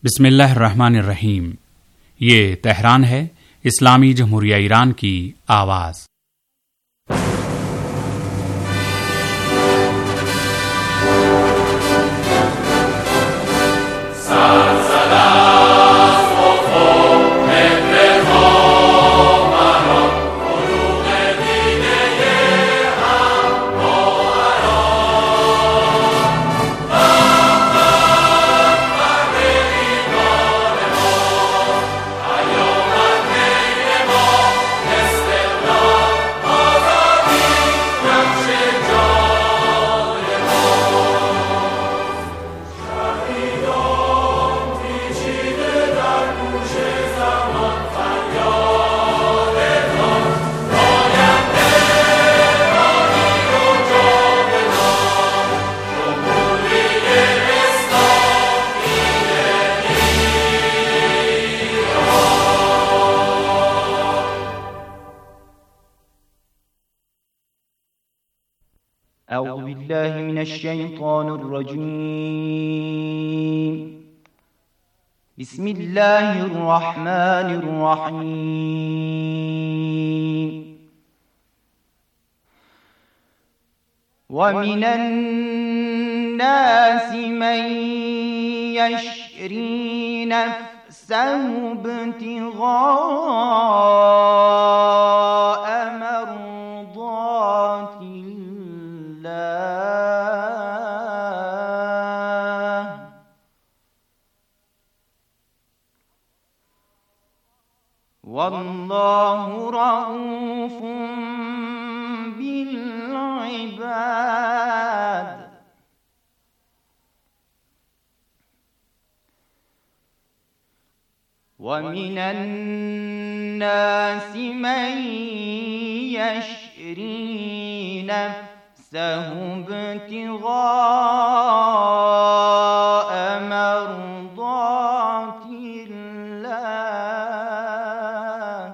बिस्मिल्लाहिर्रहमानिर्रहीम। ये तेहरान है, इस्लामी जमहूरिया ईरान की आवाज़। أعوذ بالله من الشيطان الرجيم. بسم الله الرحمن الرحيم. ومن الناس من يشري نفسه ابتغاء مرضات الله، والله رؤوف بالعباد. ومن الناس من يشري نفسه ابتغاء مرضات الله،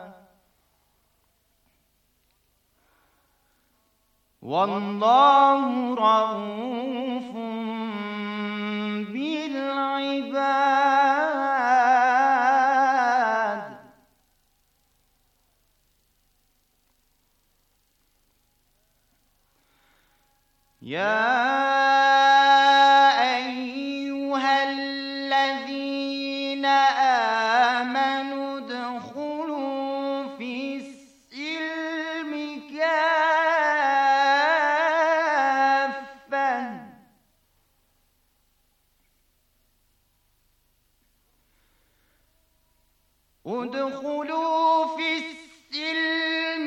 والله رؤوف بالعباد. يا أيها الذين آمنوا ادخلوا في السلم كافة، ادخلوا في السلم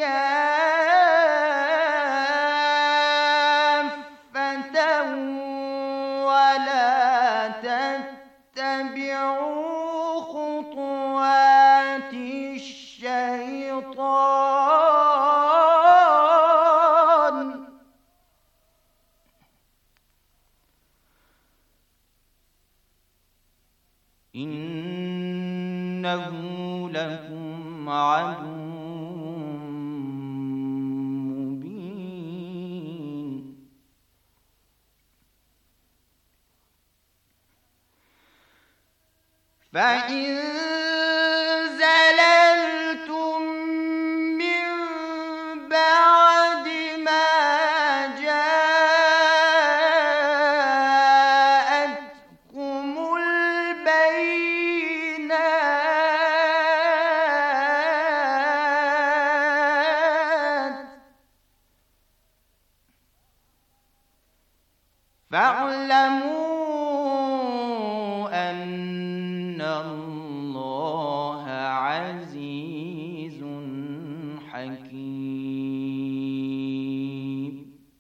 كافة ولا تتبعوا خطوات الشيطان، إنه لكم عدو مبين. فإن زللتم من بعد ما جاءتكم البينات فاعلموا أن الله عزيز حكيم.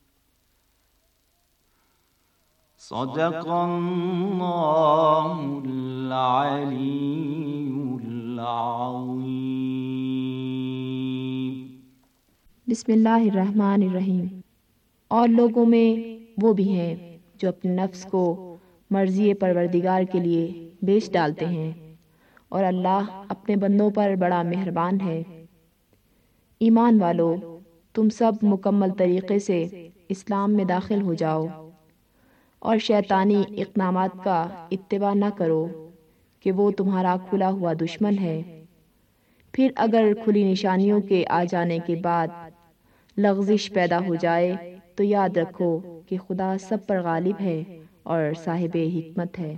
صدق الله العلي العظيم. बिस्मिल्लाहिर्रहमानिर्रहीम। और लोगों में वो भी हैं जो अपने नफ्स को मर्ज़ी परवरदिगार के लिए बेच डालते हैं, और अल्लाह अपने बंदों पर बड़ा मेहरबान है। ईमान वालों, तुम सब मुकम्मल तरीक़े से इस्लाम में दाखिल हो जाओ और शैतानी इक़दामात का इत्तिबा न करो, کہ وہ تمہارا کھلا ہوا دشمن ہے۔ پھر اگر کھلی نشانیوں کے آ جانے کے بعد لغزش پیدا ہو جائے تو یاد رکھو کہ خدا سب پر غالب ہے اور صاحب حکمت ہے۔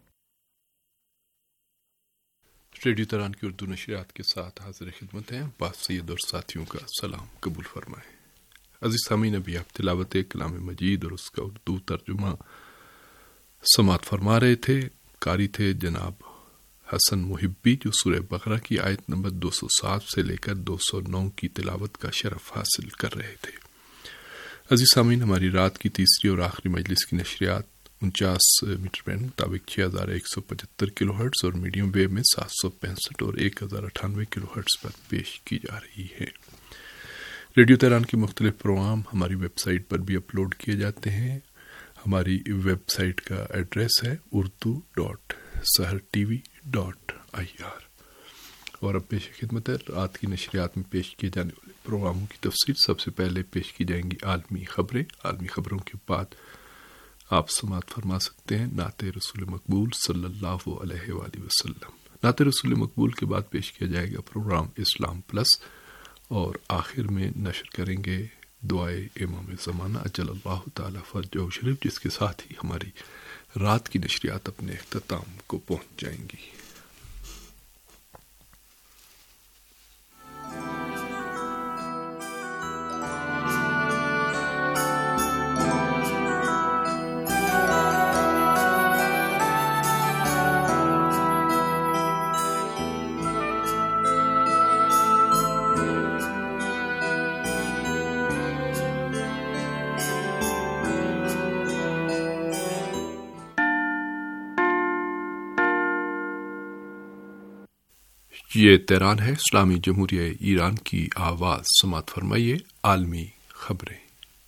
ریڈیو تہران کی اردو نشریات کے ساتھ حاضر خدمت ہیں عباس سید اور ساتھیوں کا سلام قبول فرمائیں۔ عزیز سامعین، ابھی آپ تلاوت کلام مجید اور اس کا اردو ترجمہ سماعت فرما رہے تھے۔ قاری تھے جناب حسن محبی، جو سورہ بقرہ کی آیت نمبر 207 سے لے کر 209 کی تلاوت کا شرف حاصل کر رہے تھے۔ عزیز سامعین، ہماری رات کی تیسری اور آخری مجلس کی نشریات 49 میٹر بینڈ مطابق 6175 کلو ہرٹز اور میڈیم ویو میں 765 اور 1098 کلو ہرٹز پر پیش کی جا رہی ہے۔ ریڈیو تہران کے مختلف پروگرام ہماری ویب سائٹ پر بھی اپلوڈ کیے جاتے ہیں۔ ہماری ویب سائٹ کا ایڈریس ہے urdu.sahartv.ir۔ اور اب پیش خدمت ہے رات کی نشریات میں پیش کیے جانے والے پروگراموں کی تفصیل۔ سب سے پہلے پیش کی جائیں گی عالمی خبریں۔ عالمی خبروں کے بعد آپ سماعت فرما سکتے ہیں نعت رسول مقبول صلی اللہ علیہ وآلہ وسلم۔ نعت رسول مقبول کے بعد پیش کیا جائے گا پروگرام اسلام پلس، اور آخر میں نشر کریں گے دعائے امام زمانہ اجل اللہ تعالی فرجہ شریف، جس کے ساتھ ہی ہماری رات کی نشریات اپنے اختتام کو پہنچ جائیں گی۔ یہ تہران ہے، اسلامی جمہوریہ ایران کی آواز۔ سماعت فرمائیے عالمی خبریں۔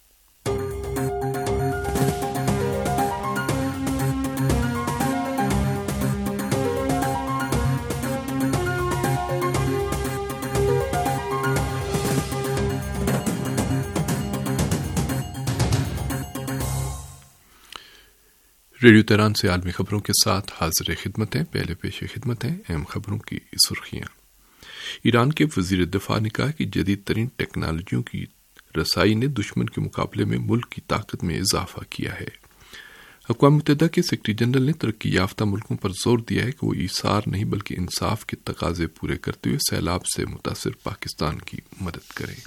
ریڈیو تہران سے عالمی خبروں کے ساتھ حاضر خدمت ہیں۔ پہلے پیش خدمت ہیں اہم خبروں کی سرخیاں۔ ایران کے وزیر دفاع نے کہا کہ جدید ترین ٹیکنالوجیوں کی رسائی نے دشمن کے مقابلے میں ملک کی طاقت میں اضافہ کیا ہے۔ اقوام متحدہ کے سیکرٹری جنرل نے ترقی یافتہ ملکوں پر زور دیا ہے کہ وہ ایثار نہیں بلکہ انصاف کے تقاضے پورے کرتے ہوئے سیلاب سے متاثر پاکستان کی مدد کریں۔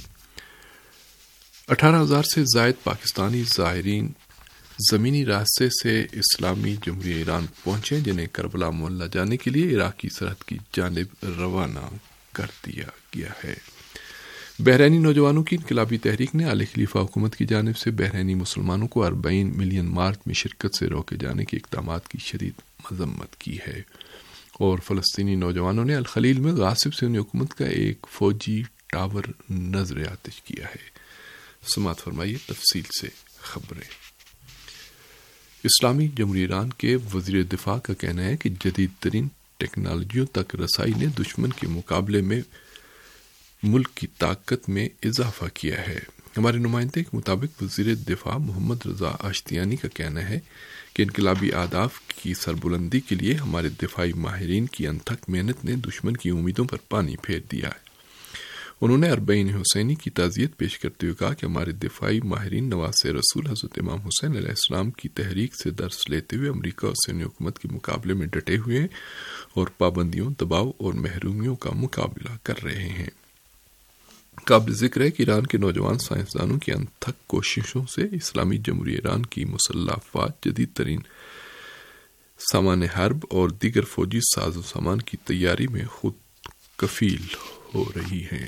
18,000 سے زائد پاکستانی زائرین زمینی راستے سے اسلامی جمہوریہ ایران پہنچے، جنہیں کربلا معلی جانے کے لیے عراقی سرحد کی جانب روانہ کر دیا گیا ہے۔ بحرینی نوجوانوں کی انقلابی تحریک نے آل خلیفہ حکومت کی جانب سے بحرینی مسلمانوں کو 40 ملین مارچ میں شرکت سے روکے جانے کے اقدامات کی شدید مذمت کی ہے، اور فلسطینی نوجوانوں نے الخلیل میں غاصب سے حکومت کا ایک فوجی ٹاور نظر آتش کیا ہے۔ سماعت فرمائیے تفصیل سے خبریں۔ اسلامی جمہوریہ ایران کے وزیر دفاع کا کہنا ہے کہ جدید ترین ٹیکنالوجیوں تک رسائی نے دشمن کے مقابلے میں ملک کی طاقت میں اضافہ کیا ہے۔ ہمارے نمائندے کے مطابق وزیر دفاع محمد رضا آشتیانی کا کہنا ہے کہ انقلابی اہداف کی سربلندی کے لیے ہمارے دفاعی ماہرین کی انتھک محنت نے دشمن کی امیدوں پر پانی پھیر دیا ہے۔ انہوں نے 40 حسینی کی تعزیت پیش کرتے ہوئے کہا کہ ہمارے دفاعی ماہرین نواسہ رسول حضرت امام حسین علیہ السلام کی تحریک سے درس لیتے ہوئے امریکہ اور صہیونی حکومت کے مقابلے میں ڈٹے ہوئے ہیں اور پابندیوں، دباؤ اور محرومیوں کا مقابلہ کر رہے ہیں۔ قابل ذکر ہے کہ ایران کے نوجوان سائنسدانوں کی انتھک کوششوں سے اسلامی جمہوریہ ایران کی مسلح افواج جدید ترین سامان حرب اور دیگر فوجی ساز و سامان کی تیاری میں خود کفیل ہو رہی ہیں۔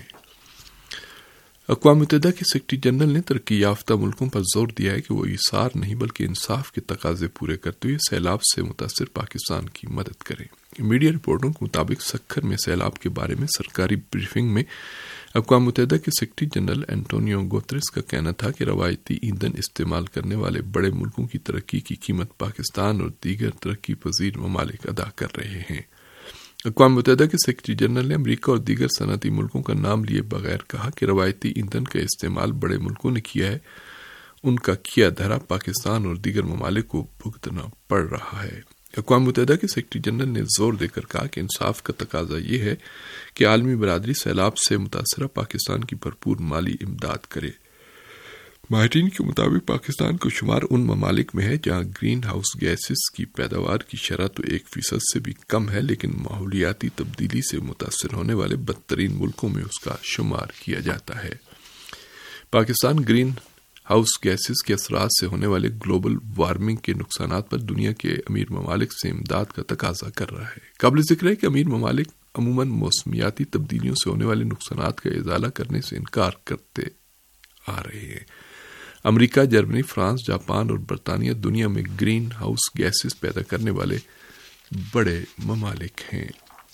اقوام متحدہ کے سیکرٹری جنرل نے ترقی یافتہ ملکوں پر زور دیا ہے کہ وہ ایثار نہیں بلکہ انصاف کے تقاضے پورے کرتے ہوئے سیلاب سے متاثر پاکستان کی مدد کریں۔ میڈیا رپورٹوں کے مطابق سکھر میں سیلاب کے بارے میں سرکاری بریفنگ میں اقوام متحدہ کے سیکرٹری جنرل اینٹونیو گوتریس کا کہنا تھا کہ روایتی ایندھن استعمال کرنے والے بڑے ملکوں کی ترقی کی قیمت پاکستان اور دیگر ترقی پذیر ممالک ادا کر رہے ہیں۔ اقوام متحدہ کے سیکرٹری جنرل نے امریکہ اور دیگر صنعتی ملکوں کا نام لیے بغیر کہا کہ روایتی ایندھن کا استعمال بڑے ملکوں نے کیا ہے، ان کا کیا دھرا پاکستان اور دیگر ممالک کو بھگتنا پڑ رہا ہے۔ اقوام متحدہ کے سیکرٹری جنرل نے زور دے کر کہا کہ انصاف کا تقاضا یہ ہے کہ عالمی برادری سیلاب سے متاثرہ پاکستان کی بھرپور مالی امداد کرے۔ ماہرین کے مطابق پاکستان کو شمار ان ممالک میں ہے جہاں گرین ہاؤس گیسز کی پیداوار کی شرح تو 1% سے بھی کم ہے، لیکن ماحولیاتی تبدیلی سے متاثر ہونے والے بدترین ملکوں میں اس کا شمار کیا جاتا ہے۔ پاکستان گرین ہاؤس گیسز کے اثرات سے ہونے والے گلوبل وارمنگ کے نقصانات پر دنیا کے امیر ممالک سے امداد کا تقاضا کر رہا ہے۔ قابل ذکر ہے کہ امیر ممالک عموماً موسمیاتی تبدیلیوں سے ہونے والے نقصانات کا ازالہ کرنے سے انکار کرتے آ رہے ہیں۔ امریکہ، جرمنی، فرانس، جاپان اور برطانیہ دنیا میں گرین ہاؤس گیسز پیدا کرنے والے بڑے ممالک ہیں۔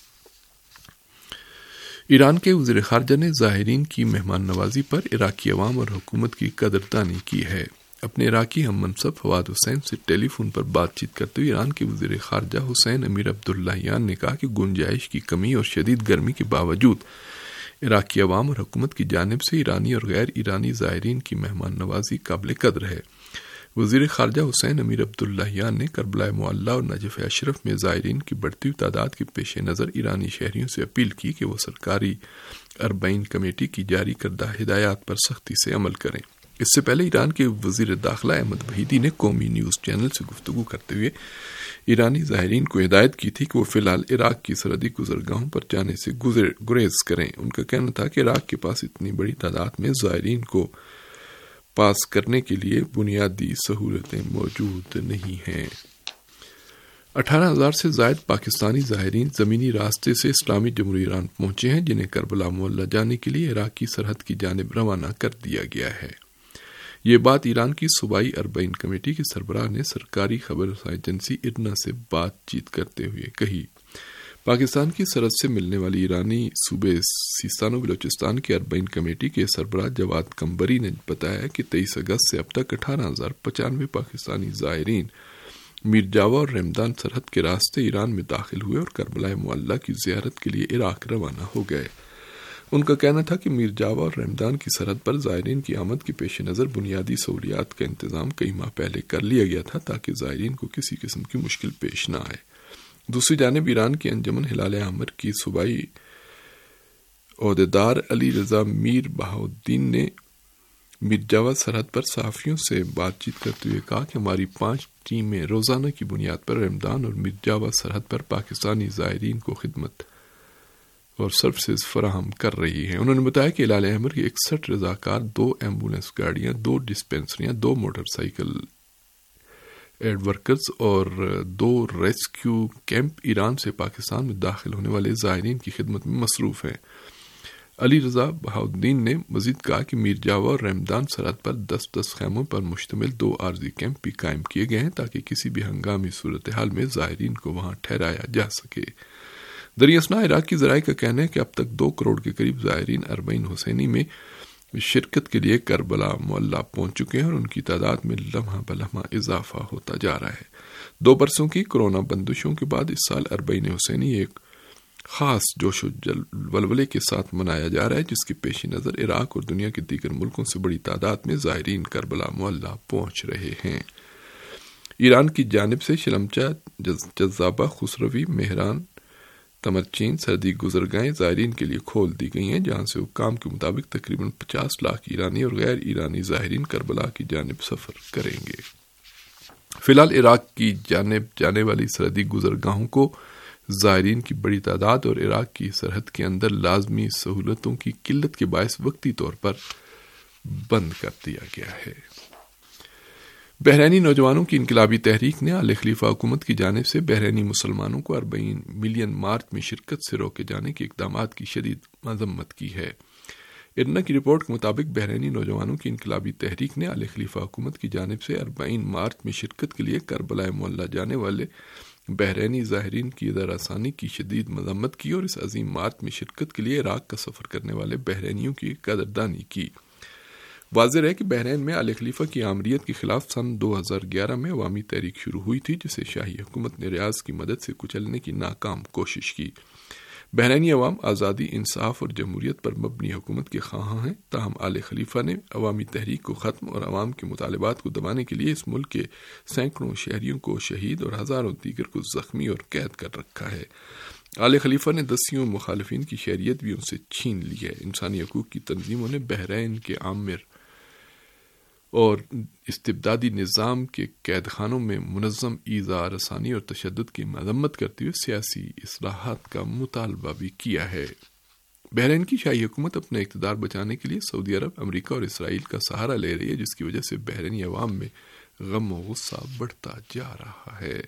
ایران کے وزیر خارجہ نے زائرین کی مہمان نوازی پر عراقی عوام اور حکومت کی قدردانی کی ہے۔ اپنے عراقی ہم منصب فواد حسین سے ٹیلی فون پر بات چیت کرتے ہوئے ایران کے وزیر خارجہ حسین امیر عبداللہیان نے کہا کہ گنجائش کی کمی اور شدید گرمی کے باوجود عراقی عوام اور حکومت کی جانب سے ایرانی اور غیر ایرانی زائرین کی مہمان نوازی قابل قدر ہے۔ وزیر خارجہ حسین امیر عبداللہیان نے کربلا معلی اور نجف اشرف میں زائرین کی بڑھتی ہوئی تعداد کے پیش نظر ایرانی شہریوں سے اپیل کی کہ وہ سرکاری 40 کمیٹی کی جاری کردہ ہدایات پر سختی سے عمل کریں۔ اس سے پہلے ایران کے وزیر داخلہ احمد وحیدی نے قومی نیوز چینل سے گفتگو کرتے ہوئے ایرانی زائرین کو ہدایت کی تھی کہ وہ فی الحال عراق کی سرحدی گزرگاہوں پر جانے سے گریز کریں۔ ان کا کہنا تھا کہ عراق کے پاس اتنی بڑی تعداد میں زائرین کو پاس کرنے کے لیے بنیادی سہولتیں موجود نہیں ہیں۔ 18,000 سے زائد پاکستانی زائرین زمینی راستے سے اسلامی جمہوریہ ایران پہنچے ہیں، جنہیں کربلا معلی جانے کے لیے عراق کی سرحد کی جانب روانہ کر دیا گیا ہے۔ یہ بات ایران کی صوبائی 40 کمیٹی کے سربراہ نے سرکاری خبر رساں ایجنسی ارنا سے بات چیت کرتے ہوئے کہی۔ پاکستان کی سرحد سے ملنے والی ایرانی صوبے سیستان و بلوچستان کی 40 کمیٹی کے سربراہ جواد کمبری نے بتایا کہ 23 اگست سے اب تک 18,095 پاکستانی زائرین میر جاوا اور رمدان سرحد کے راستے ایران میں داخل ہوئے اور کربلا معلی کی زیارت کے لیے عراق روانہ ہو گئے۔ ان کا کہنا تھا کہ میر جاوا اور رمدان کی سرحد پر زائرین کی آمد کے پیش نظر بنیادی سہولیات کا انتظام کئی ماہ پہلے کر لیا گیا تھا تاکہ زائرین کو کسی قسم کی مشکل پیش نہ آئے۔ دوسری جانب ایران کی انجمن ہلال احمر کی صوبائی عہدیدار علی رضا میر بہاؤالدین نے میر جاوا سرحد پر صحافیوں سے بات چیت کرتے ہوئے کہا کہ ہماری 5 ٹیمیں روزانہ کی بنیاد پر رمدان اور میر جاوا سرحد پر پاکستانی زائرین کو خدمت اور سروسز فراہم کر رہی ہیں۔ انہوں نے بتایا کہ ہلال احمر کے 61 رضاکار، 2 ایمبولینس گاڑیاں، 2 ڈسپینسریاں، 2 موٹر سائیکل ایڈ ورکرز اور 2 ریسکیو کیمپ ایران سے پاکستان میں داخل ہونے والے زائرین کی خدمت میں مصروف ہیں۔ علی رضا بہاؤالدین نے مزید کہا کہ میر جاوا اور رمدان سرحد پر 10 خیموں پر مشتمل 2 عارضی کیمپ بھی قائم کیے گئے ہیں تاکہ کسی بھی ہنگامی صورتحال میں زائرین کو وہاں ٹھہرایا جا سکے۔ دریں اثنا عراق کی ذرائع کا کہنا ہے کہ اب تک 2 کروڑ کے قریب زائرین 40 حسینی میں شرکت کے لیے کربلا معلی پہنچ چکے ہیں اور ان کی تعداد میں لمحہ بلمحہ اضافہ ہوتا جا رہا ہے۔ 2 برسوں کی کورونا بندشوں کے بعد اس سال 40 حسینی ایک خاص جوش و ولولے کے ساتھ منایا جا رہا ہے، جس کے پیش نظر عراق اور دنیا کے دیگر ملکوں سے بڑی تعداد میں زائرین کربلا معلی پہنچ رہے ہیں۔ ایران کی جانب سے شلمچہ، جذابہ، خسروی، مہران، تمرچین سرحدی گزرگاہیں زائرین کے لیے کھول دی گئی ہیں، جہاں سے حکام کے مطابق تقریباً 50 لاکھ ایرانی اور غیر ایرانی زائرین کربلا کی جانب سفر کریں گے۔ فی الحال عراق کی جانب جانے والی سرحدی گزرگاہوں کو زائرین کی بڑی تعداد اور عراق کی سرحد کے اندر لازمی سہولتوں کی قلت کے باعث وقتی طور پر بند کر دیا گیا ہے۔ بحرینی نوجوانوں کی انقلابی تحریک نے آل خلیفہ حکومت کی جانب سے بحرینی مسلمانوں کو 40 ملین مارچ میں شرکت سے روکے جانے کے اقدامات کی شدید مذمت کی ہے۔ ارنا کی رپورٹ کے مطابق بحرینی نوجوانوں کی انقلابی تحریک نے آل خلیفہ حکومت کی جانب سے 40 مارچ میں شرکت کے لیے کربلا معلی جانے والے بحرینی زائرین کی رسانی کی شدید مذمت کی اور اس عظیم مارچ میں شرکت کے لیے عراق کا سفر کرنے والے بحرینیوں کی قدردانی کی۔ واضح ہے کہ بحرین میں آل خلیفہ کی آمریت کے خلاف سن 2011 میں عوامی تحریک شروع ہوئی تھی، جسے شاہی حکومت نے ریاض کی مدد سے کچلنے کی ناکام کوشش کی۔ بحرینی عوام آزادی، انصاف اور جمہوریت پر مبنی حکومت کے خواہاں ہیں، تاہم آل خلیفہ نے عوامی تحریک کو ختم اور عوام کے مطالبات کو دبانے کے لیے اس ملک کے سینکڑوں شہریوں کو شہید اور ہزاروں دیگر کو زخمی اور قید کر رکھا ہے۔ آل خلیفہ نے دسیوں مخالفین کی شہریت بھی ان سے چھین لی ہے۔ انسانی حقوق کی تنظیموں نے بحرین کے عامر اور استبدادی نظام کے قید خانوں میں منظم ایذا رسانی اور تشدد کی مذمت کرتے ہوئے سیاسی اصلاحات کا مطالبہ بھی کیا ہے۔ بحرین کی شاہی حکومت اپنا اقتدار بچانے کے لیے سعودی عرب، امریکہ اور اسرائیل کا سہارا لے رہی ہے، جس کی وجہ سے بحرینی عوام میں غم و غصہ بڑھتا جا رہا ہے۔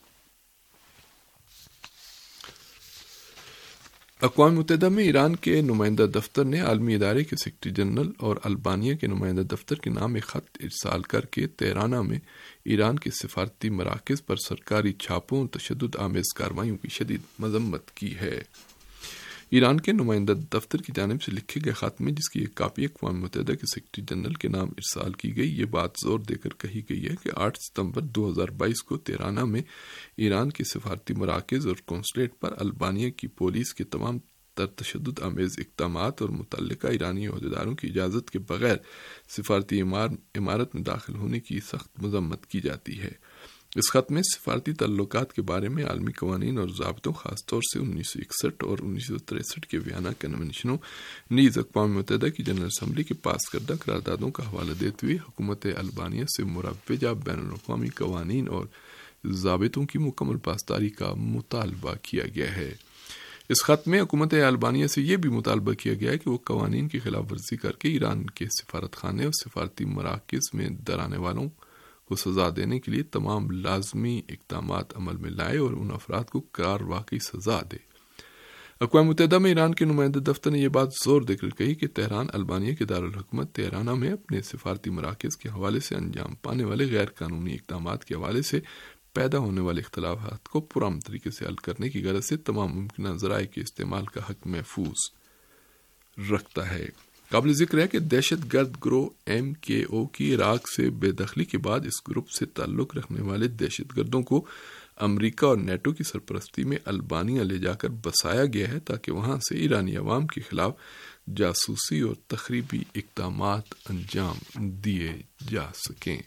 اقوام متحدہ میں ایران کے نمائندہ دفتر نے عالمی ادارے کے سیکرٹری جنرل اور البانیہ کے نمائندہ دفتر کے نام ایک خط ارسال کر کے تہران میں ایران کے سفارتی مراکز پر سرکاری چھاپوں اور تشدد آمیز کارروائیوں کی شدید مذمت کی ہے۔ ایران کے نمائندہ دفتر کی جانب سے لکھے گئے خط میں، جس کی ایک کاپی اقوام متحدہ کے سیکرٹری جنرل کے نام ارسال کی گئی، یہ بات زور دے کر کہی گئی ہے کہ 8 ستمبر 2022 کو تہران میں ایران کے سفارتی مراکز اور قونصلیٹ پر البانیہ کی پولیس کے تمام تر تشدد آمیز اقدامات اور متعلقہ ایرانی عہدیداروں کی اجازت کے بغیر سفارتی عمارت میں داخل ہونے کی سخت مذمت کی جاتی ہے۔ اس خط میں سفارتی تعلقات کے بارے میں عالمی قوانین اور ضابطوں، خاص طور سے 1961 اور 1963 کے ویانا کنونشنوں، نیز اقوام متحدہ کی جنرل اسمبلی کے پاس کردہ قراردادوں کا حوالہ دیتے ہوئے حکومت البانیہ سے مروجہ بین الاقوامی قوانین اور ضابطوں کی مکمل پاسداری کا مطالبہ کیا گیا ہے۔ اس خط میں حکومت البانیہ سے یہ بھی مطالبہ کیا گیا ہے کہ وہ قوانین کی خلاف ورزی کر کے ایران کے سفارت خانے اور سفارتی مراکز میں ڈرانے والوں کو سزا دینے کے لیے تمام لازمی اقدامات عمل میں لائے اور ان افراد کو واقعی سزا دے۔ اقوام متحدہ میں ایران کے نمائندہ دفتر نے یہ بات زور دے کر کہی کہ تہران البانیہ کے دارالحکومت تہران میں اپنے سفارتی مراکز کے حوالے سے انجام پانے والے غیر قانونی اقدامات کے حوالے سے پیدا ہونے والے اختلافات کو پرامن طریقے سے حل کرنے کی غرض سے تمام ممکنہ ذرائع کے استعمال کا حق محفوظ رکھتا ہے۔ قابل ذکر ہے کہ دہشت گرد گروہ MKO کی عراق سے بے دخلی کے بعد اس گروپ سے تعلق رکھنے والے دہشت گردوں کو امریکہ اور نیٹو کی سرپرستی میں البانیہ لے جا کر بسایا گیا ہے تاکہ وہاں سے ایرانی عوام کے خلاف جاسوسی اور تخریبی اقدامات انجام دیے جا سکیں۔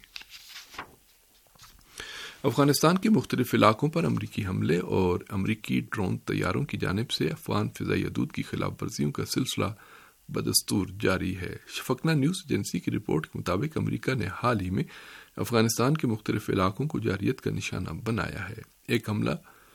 افغانستان کے مختلف علاقوں پر امریکی حملے اور امریکی ڈرون طیاروں کی جانب سے افغان فضائی حدود کی خلاف ورزیوں کا سلسلہ بدستور جاری ہے۔ شفقنا نیوز ایجنسی کی رپورٹ کے مطابق امریکہ نے حال ہی میں افغانستان کے مختلف علاقوں کو جارحیت کا نشانہ بنایا ہے۔ ایک حملہ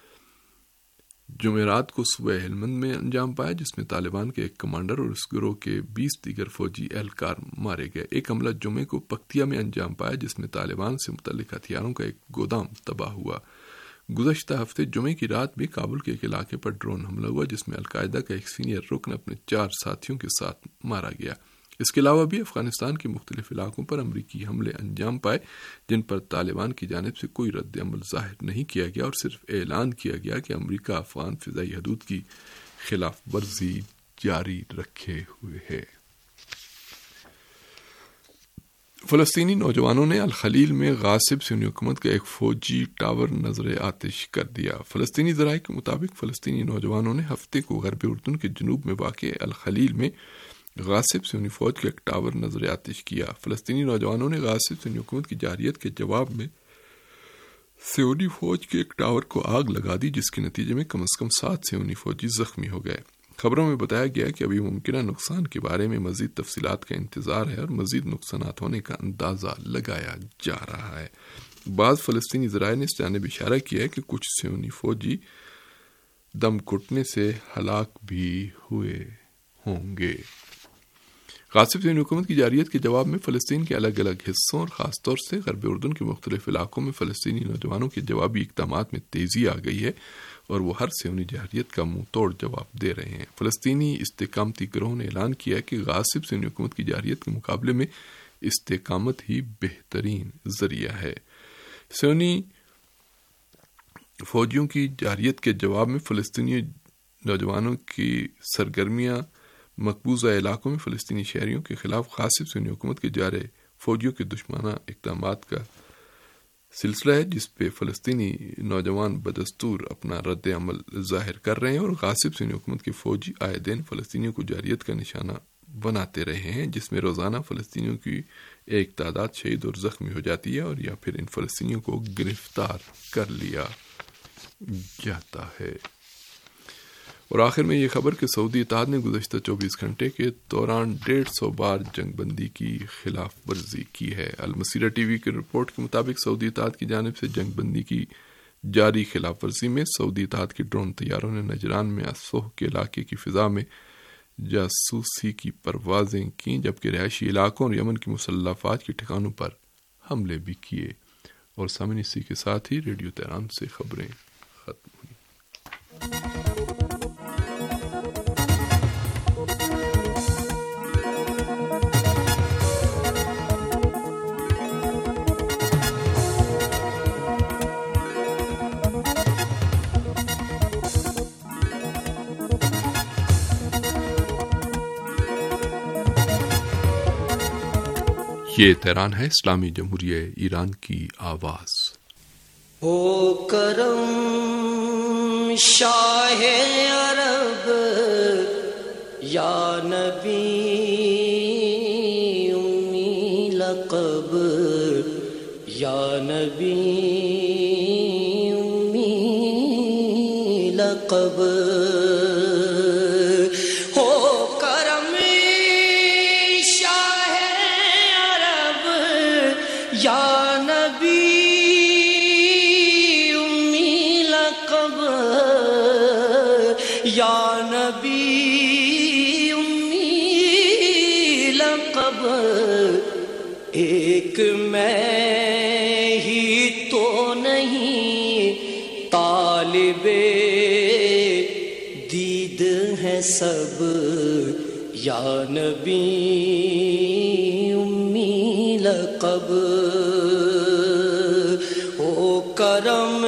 جمعرات کو صوبہ ہلمند میں انجام پایا، جس میں طالبان کے ایک کمانڈر اور اس گروہ کے 20 دیگر فوجی اہلکار مارے گئے۔ ایک حملہ جمعے کو پکتیا میں انجام پایا، جس میں طالبان سے متعلق ہتھیاروں کا ایک گودام تباہ ہوا۔ گزشتہ ہفتے جمعے کی رات بھی کابل کے ایک علاقے پر ڈرون حملہ ہوا، جس میں القاعدہ کا ایک سینئر رکن اپنے 4 ساتھیوں کے ساتھ مارا گیا۔ اس کے علاوہ بھی افغانستان کے مختلف علاقوں پر امریکی حملے انجام پائے، جن پر طالبان کی جانب سے کوئی رد عمل ظاہر نہیں کیا گیا اور صرف اعلان کیا گیا کہ امریکہ افغان فضائی حدود کی خلاف ورزی جاری رکھے ہوئے ہے۔ فلسطینی نوجوانوں نے الخلیل میں غاصب سنی حکومت کا ایک فوجی ٹاور نظر آتش کر دیا۔ فلسطینی ذرائع کے مطابق فلسطینی نوجوانوں نے ہفتے کو غرب اردن کے جنوب میں واقع الخلیل میں غاصب سنی فوج کا ایک ٹاور نظر آتش کیا۔ فلسطینی نوجوانوں نے غاصب سنی حکومت کی جارحیت کے جواب میں سیونی فوج کے ایک ٹاور کو آگ لگا دی، جس کے نتیجے میں کم از کم 7 سیونی فوجی زخمی ہو گئے۔ خبروں میں بتایا گیا کہ ابھی ممکنہ نقصان کے بارے میں مزید تفصیلات کا انتظار ہے اور مزید نقصانات ہونے کا اندازہ لگایا جا رہا ہے۔ بعض فلسطینی ذرائع نے اس جانب اشارہ کیا ہے کہ کچھ سیونی فوجی دم گھٹنے سے ہلاک بھی ہوئے ہوں گے۔ غاصب سنی حکومت کی جارحیت کے جواب میں فلسطین کے الگ الگ حصوں اور خاص طور سے غرب اردن کے مختلف علاقوں میں فلسطینی نوجوانوں کے جوابی اقدامات میں تیزی آ گئی ہے اور وہ ہر سیونی جارحیت کا منہ توڑ جواب دے رہے ہیں۔ فلسطینی استقامتی گروہ نے اعلان کیا ہے کہ غاصب سنی حکومت کی جارحیت کے مقابلے میں استقامت ہی بہترین ذریعہ ہے۔ سیونی فوجیوں کی جارحیت کے جواب میں فلسطینی نوجوانوں کی سرگرمیاں مقبوضہ علاقوں میں فلسطینی شہریوں کے خلاف غاصب سنی حکومت کے جارح فوجیوں کے دشمنانہ اقدامات کا سلسلہ ہے جس پہ فلسطینی نوجوان بدستور اپنا رد عمل ظاہر کر رہے ہیں اور غاصب سنی حکومت کے فوجی آئے دن فلسطینیوں کو جارحیت کا نشانہ بناتے رہے ہیں، جس میں روزانہ فلسطینیوں کی ایک تعداد شہید اور زخمی ہو جاتی ہے اور یا پھر ان فلسطینیوں کو گرفتار کر لیا جاتا ہے۔ اور آخر میں یہ خبر کہ سعودی اتحاد نے گزشتہ 24 گھنٹے کے دوران 150 بار جنگ بندی کی خلاف ورزی کی ہے۔ المسیرہ ٹی وی کی رپورٹ کے مطابق سعودی اتحاد کی جانب سے جنگ بندی کی جاری خلاف ورزی میں سعودی اتحاد کے ڈرون طیاروں نے نجران میں اسوح کے علاقے کی فضا میں جاسوسی کی پروازیں کیں، جبکہ رہائشی علاقوں اور یمن کی مسلح افواج کے ٹھکانوں پر حملے بھی کیے۔ اور سامعین، اسی کے ساتھ ہی ریڈیو تہران سے خبریں ختم ہوئی۔ یہ تہران ہے، اسلامی جمہوریہ ایران کی آواز۔ او کرم شاہ عرب یا نبی امی لقب، یا نبی امی لقب، یا نبی امی لقب، یا نبی امی لقب، ایک میں ہی تو نہیں طالب دید ہے سب، یا نبی امی لقب، او کرم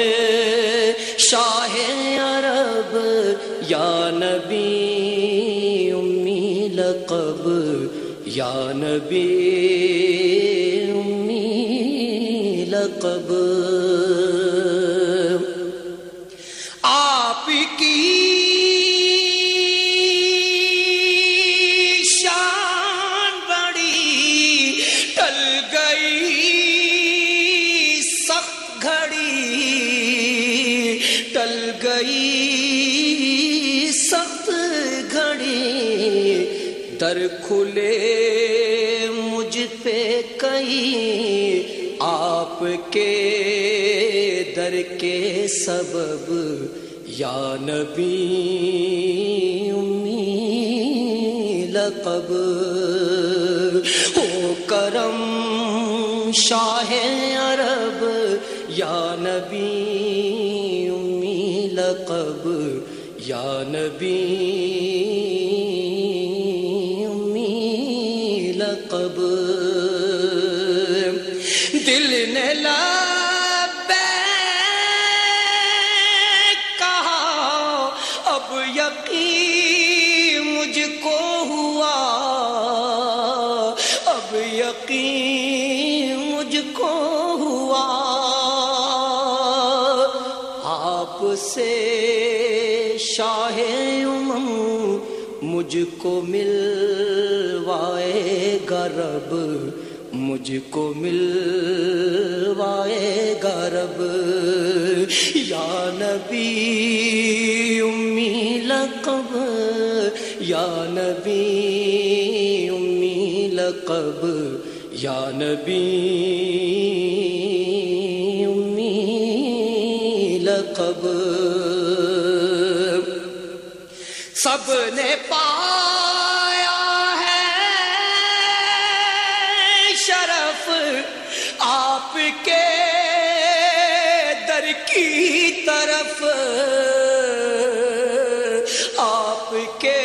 شاہ عرب یا نبی امی لقب، یا نبی امی لقب، آپ کی سخت گھڑی، در کھلے مجھ پہ کہیں آپ کے در کے سبب، یا نبی امی لقب، او کرم شاہ عرب یا نبی امی لقب، یا نبی امی لقب، دل نے لبیک کہا، اب یقین مجھ کو ہوا، اب یقین مجھ کو ہوا، آپ سے شاہ امم مجھ کو ملوائے گا رب، مجھ کو ملوائے گا رب، یا نبی امی لقب، یا نبی امی لقب، یا نبی امی لقب، سب نے پایا ہے شرف آپ کے در کی طرف، آپ کے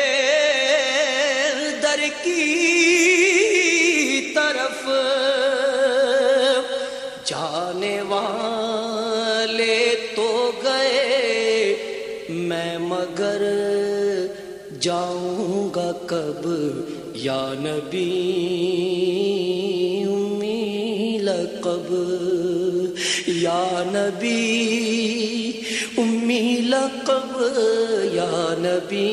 در کی طرف، جانے والے تو گئے میں مگر جاؤں گا کب، یا نبی امی لقب۔ یا نبی امی لقب، یا نبی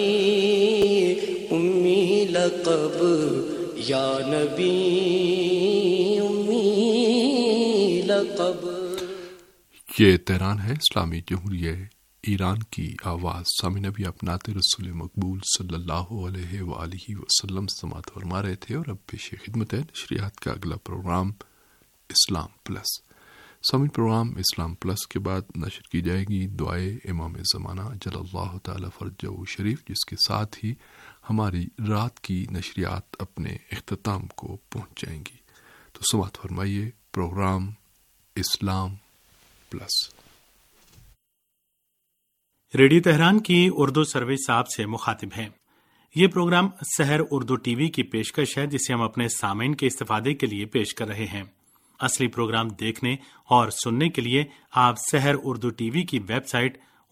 امی لقب، یا نبی امی لقب۔ یہ تہران ہے اسلامی جمہوریہ ایران کی آواز۔ سامعین ابھی آپ نعت رسول مقبول صلی اللہ علیہ وآلہ وسلم سماعت فرما رہے تھے، اور اب پیش خدمت ہے نشریات کا اگلا پروگرام اسلام پلس۔ سامعین، پروگرام اسلام پلس کے بعد نشر کی جائے گی دعائے امام زمانہ جل اللہ تعالی فرجہ شریف، جس کے ساتھ ہی ہماری رات کی نشریات اپنے اختتام کو پہنچ جائیں گی۔ تو سماعت فرمائیے پروگرام اسلام پلس۔ ریڈیو تہران کی اردو سروس آپ سے مخاطب ہے۔ یہ programme Sahar Urdu TV کی پیشکش ہے، جسے ہم اپنے سامعین کے استفادے کے لیے پیش کر رہے ہیں۔ اصلی پروگرام دیکھنے اور سننے کے لیے آپ سحر اردو ٹی وی کی ویب سائٹ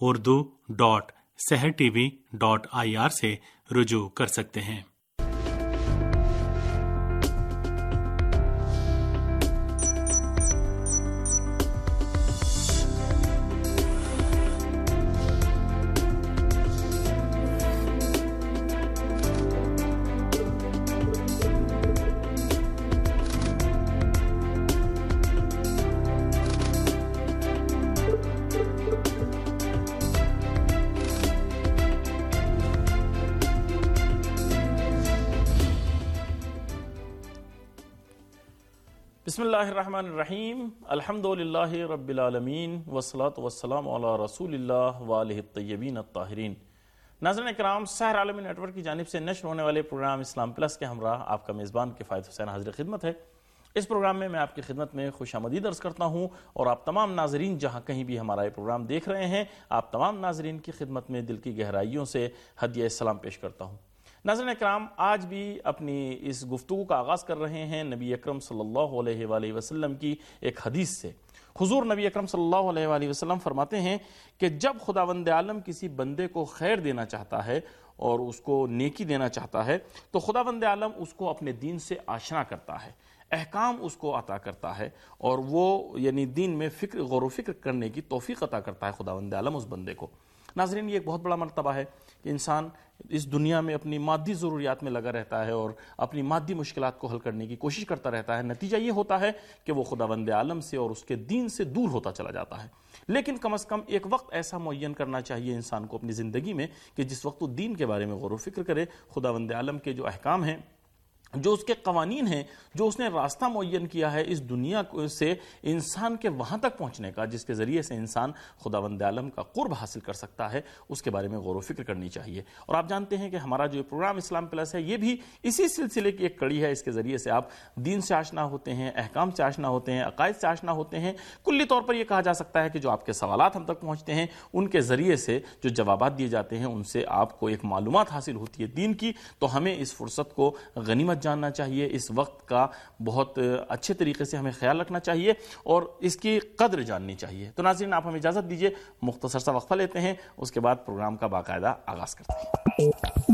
urdu.sehrtv.ir سے رجوع کر سکتے ہیں۔ بسم اللہ الرحمن الرحیم، الحمد للہ رب العالمین، والصلاة والسلام علی رسول اللہ وآلہ الطیبین الطاہرین۔ ناظرین اکرام، سحر عالمی نیٹ ورک کی جانب سے نشر ہونے والے پروگرام اسلام پلس کے ہمراہ آپ کا میزبان کفایت حسین حاضر خدمت ہے۔ اس پروگرام میں آپ کی خدمت میں خوش آمدید عرض کرتا ہوں، اور آپ تمام ناظرین جہاں کہیں بھی ہمارا یہ پروگرام دیکھ رہے ہیں، آپ تمام ناظرین کی خدمت میں دل کی گہرائیوں سے ہدیہ سلام پیش کرتا ہوں۔ ناظرین اکرام، آج بھی اپنی اس گفتگو کا آغاز کر رہے ہیں نبی اکرم صلی اللہ علیہ وآلہ وسلم کی ایک حدیث سے۔ حضور نبی اکرم صلی اللہ علیہ وآلہ وسلم فرماتے ہیں کہ جب خداوند عالم کسی بندے کو خیر دینا چاہتا ہے اور اس کو نیکی دینا چاہتا ہے تو خداوند عالم اس کو اپنے دین سے آشنا کرتا ہے، احکام اس کو عطا کرتا ہے، اور وہ یعنی دین میں غور و فکر کرنے کی توفیق عطا کرتا ہے خداوند عالم اس بندے کو۔ ناظرین، یہ ایک بہت بڑا مرتبہ ہے کہ انسان اس دنیا میں اپنی مادی ضروریات میں لگا رہتا ہے اور اپنی مادی مشکلات کو حل کرنے کی کوشش کرتا رہتا ہے۔ نتیجہ یہ ہوتا ہے کہ وہ خداوند عالم سے اور اس کے دین سے دور ہوتا چلا جاتا ہے۔ لیکن کم از کم ایک وقت ایسا معین کرنا چاہیے انسان کو اپنی زندگی میں کہ جس وقت وہ دین کے بارے میں غور و فکر کرے، خداوند عالم کے جو احکام ہیں، جو اس کے قوانین ہیں، جو اس نے راستہ معین کیا ہے اس دنیا سے انسان کے وہاں تک پہنچنے کا، جس کے ذریعے سے انسان خداوند عالم کا قرب حاصل کر سکتا ہے، اس کے بارے میں غور و فکر کرنی چاہیے۔ اور آپ جانتے ہیں کہ ہمارا جو پروگرام اسلام پلس ہے یہ بھی اسی سلسلے کی ایک کڑی ہے۔ اس کے ذریعے سے آپ دین سے آشنا ہوتے ہیں، احکام سے آشنا ہوتے ہیں، عقائد سے آشنا ہوتے ہیں۔ کلی طور پر یہ کہا جا سکتا ہے کہ جو آپ کے سوالات ہم تک پہنچتے ہیں، ان کے ذریعے سے جو جوابات دیے جاتے ہیں، ان سے آپ کو ایک معلومات حاصل ہوتی ہے دین کی۔ تو ہمیں اس فرصت کو غنیمت جاننا چاہیے، اس وقت کا بہت اچھے طریقے سے ہمیں خیال رکھنا چاہیے اور اس کی قدر جاننی چاہیے۔ تو ناظرین، آپ ہمیں اجازت دیجیے، مختصر سا وقفہ لیتے ہیں، اس کے بعد پروگرام کا باقاعدہ آغاز کرتے ہیں۔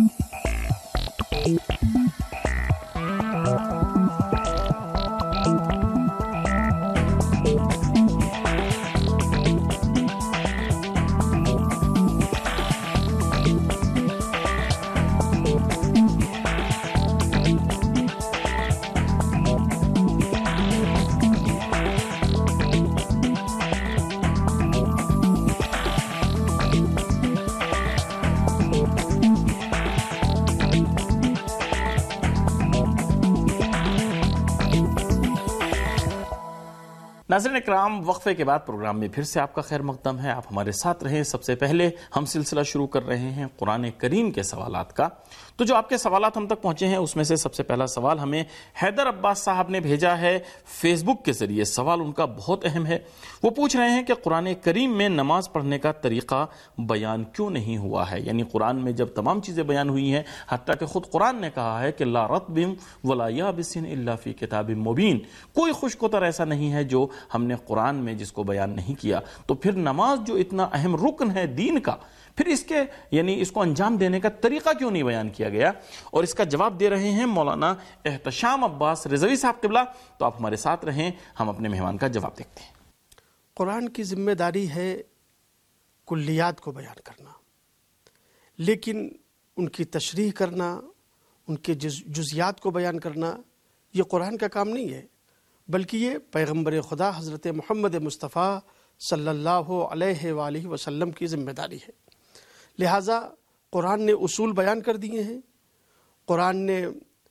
ناظرین اکرام، وقفے کے بعد پروگرام میں پھر سے آپ کا خیر مقدم ہے، آپ ہمارے ساتھ رہیں۔ سب سے پہلے ہم سلسلہ شروع کر رہے ہیں قرآن کریم کے سوالات کا۔ تو جو آپ کے سوالات ہم تک پہنچے ہیں اس میں سے سب سے پہلا سوال ہمیں حیدر عباس صاحب نے بھیجا ہے فیس بک کے ذریعے۔ سوال ان کا بہت اہم ہے۔ وہ پوچھ رہے ہیں کہ قرآن کریم میں نماز پڑھنے کا طریقہ بیان کیوں نہیں ہوا ہے؟ یعنی قرآن میں جب تمام چیزیں بیان ہوئی ہیں، حتیٰ کہ خود قرآن نے کہا ہے کہ لا رطب ولا یابس الا فی کتاب مبین، کوئی خشک ایسا نہیں ہے جو ہم نے قرآن میں جس کو بیان نہیں کیا، تو پھر نماز جو اتنا اہم رکن ہے دین کا، پھر اس کے یعنی اس کو انجام دینے کا طریقہ کیوں نہیں بیان کیا گیا؟ اور اس کا جواب دے رہے ہیں مولانا احتشام عباس رضوی صاحب قبلہ۔ تو آپ ہمارے ساتھ رہیں، ہم اپنے مہمان کا جواب دیکھتے ہیں۔ قرآن کی ذمہ داری ہے کلیات کو بیان کرنا، لیکن ان کی تشریح کرنا، ان کے جزیات کو بیان کرنا یہ قرآن کا کام نہیں ہے، بلکہ یہ پیغمبر خدا حضرت محمد مصطفیٰ صلی اللہ علیہ وآلہ وسلم کی ذمہ داری ہے۔ لہٰذا قرآن نے اصول بیان کر دیے ہیں، قرآن نے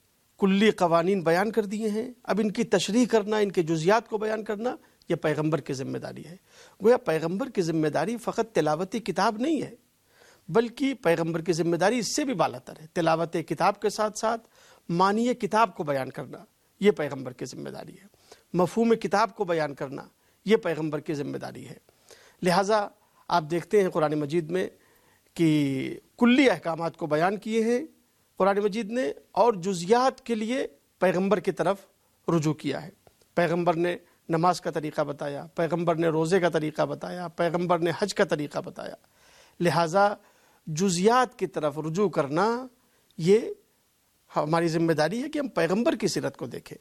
کلی قوانین بیان کر دیے ہیں، اب ان کی تشریح کرنا، ان کے جزیات کو بیان کرنا یہ پیغمبر کی ذمہ داری ہے۔ گویا پیغمبر کی ذمہ داری فقط تلاوتی کتاب نہیں ہے، بلکہ پیغمبر کی ذمہ داری اس سے بھی بالاتر ہے۔ تلاوت کتاب کے ساتھ ساتھ معنی کتاب کو بیان کرنا یہ پیغمبر کی ذمہ داری ہے، مفہوم کتاب کو بیان کرنا یہ پیغمبر کی ذمہ داری ہے۔ لہٰذا آپ دیکھتے ہیں قرآن مجید میں کہ کلی احکامات کو بیان کیے ہیں قرآن مجید نے، اور جزیات کے لیے پیغمبر کی طرف رجوع کیا ہے۔ پیغمبر نے نماز کا طریقہ بتایا، پیغمبر نے روزے کا طریقہ بتایا، پیغمبر نے حج کا طریقہ بتایا۔ لہٰذا جزیات کی طرف رجوع کرنا یہ ہماری ذمہ داری ہے کہ ہم پیغمبر کی سیرت کو دیکھیں۔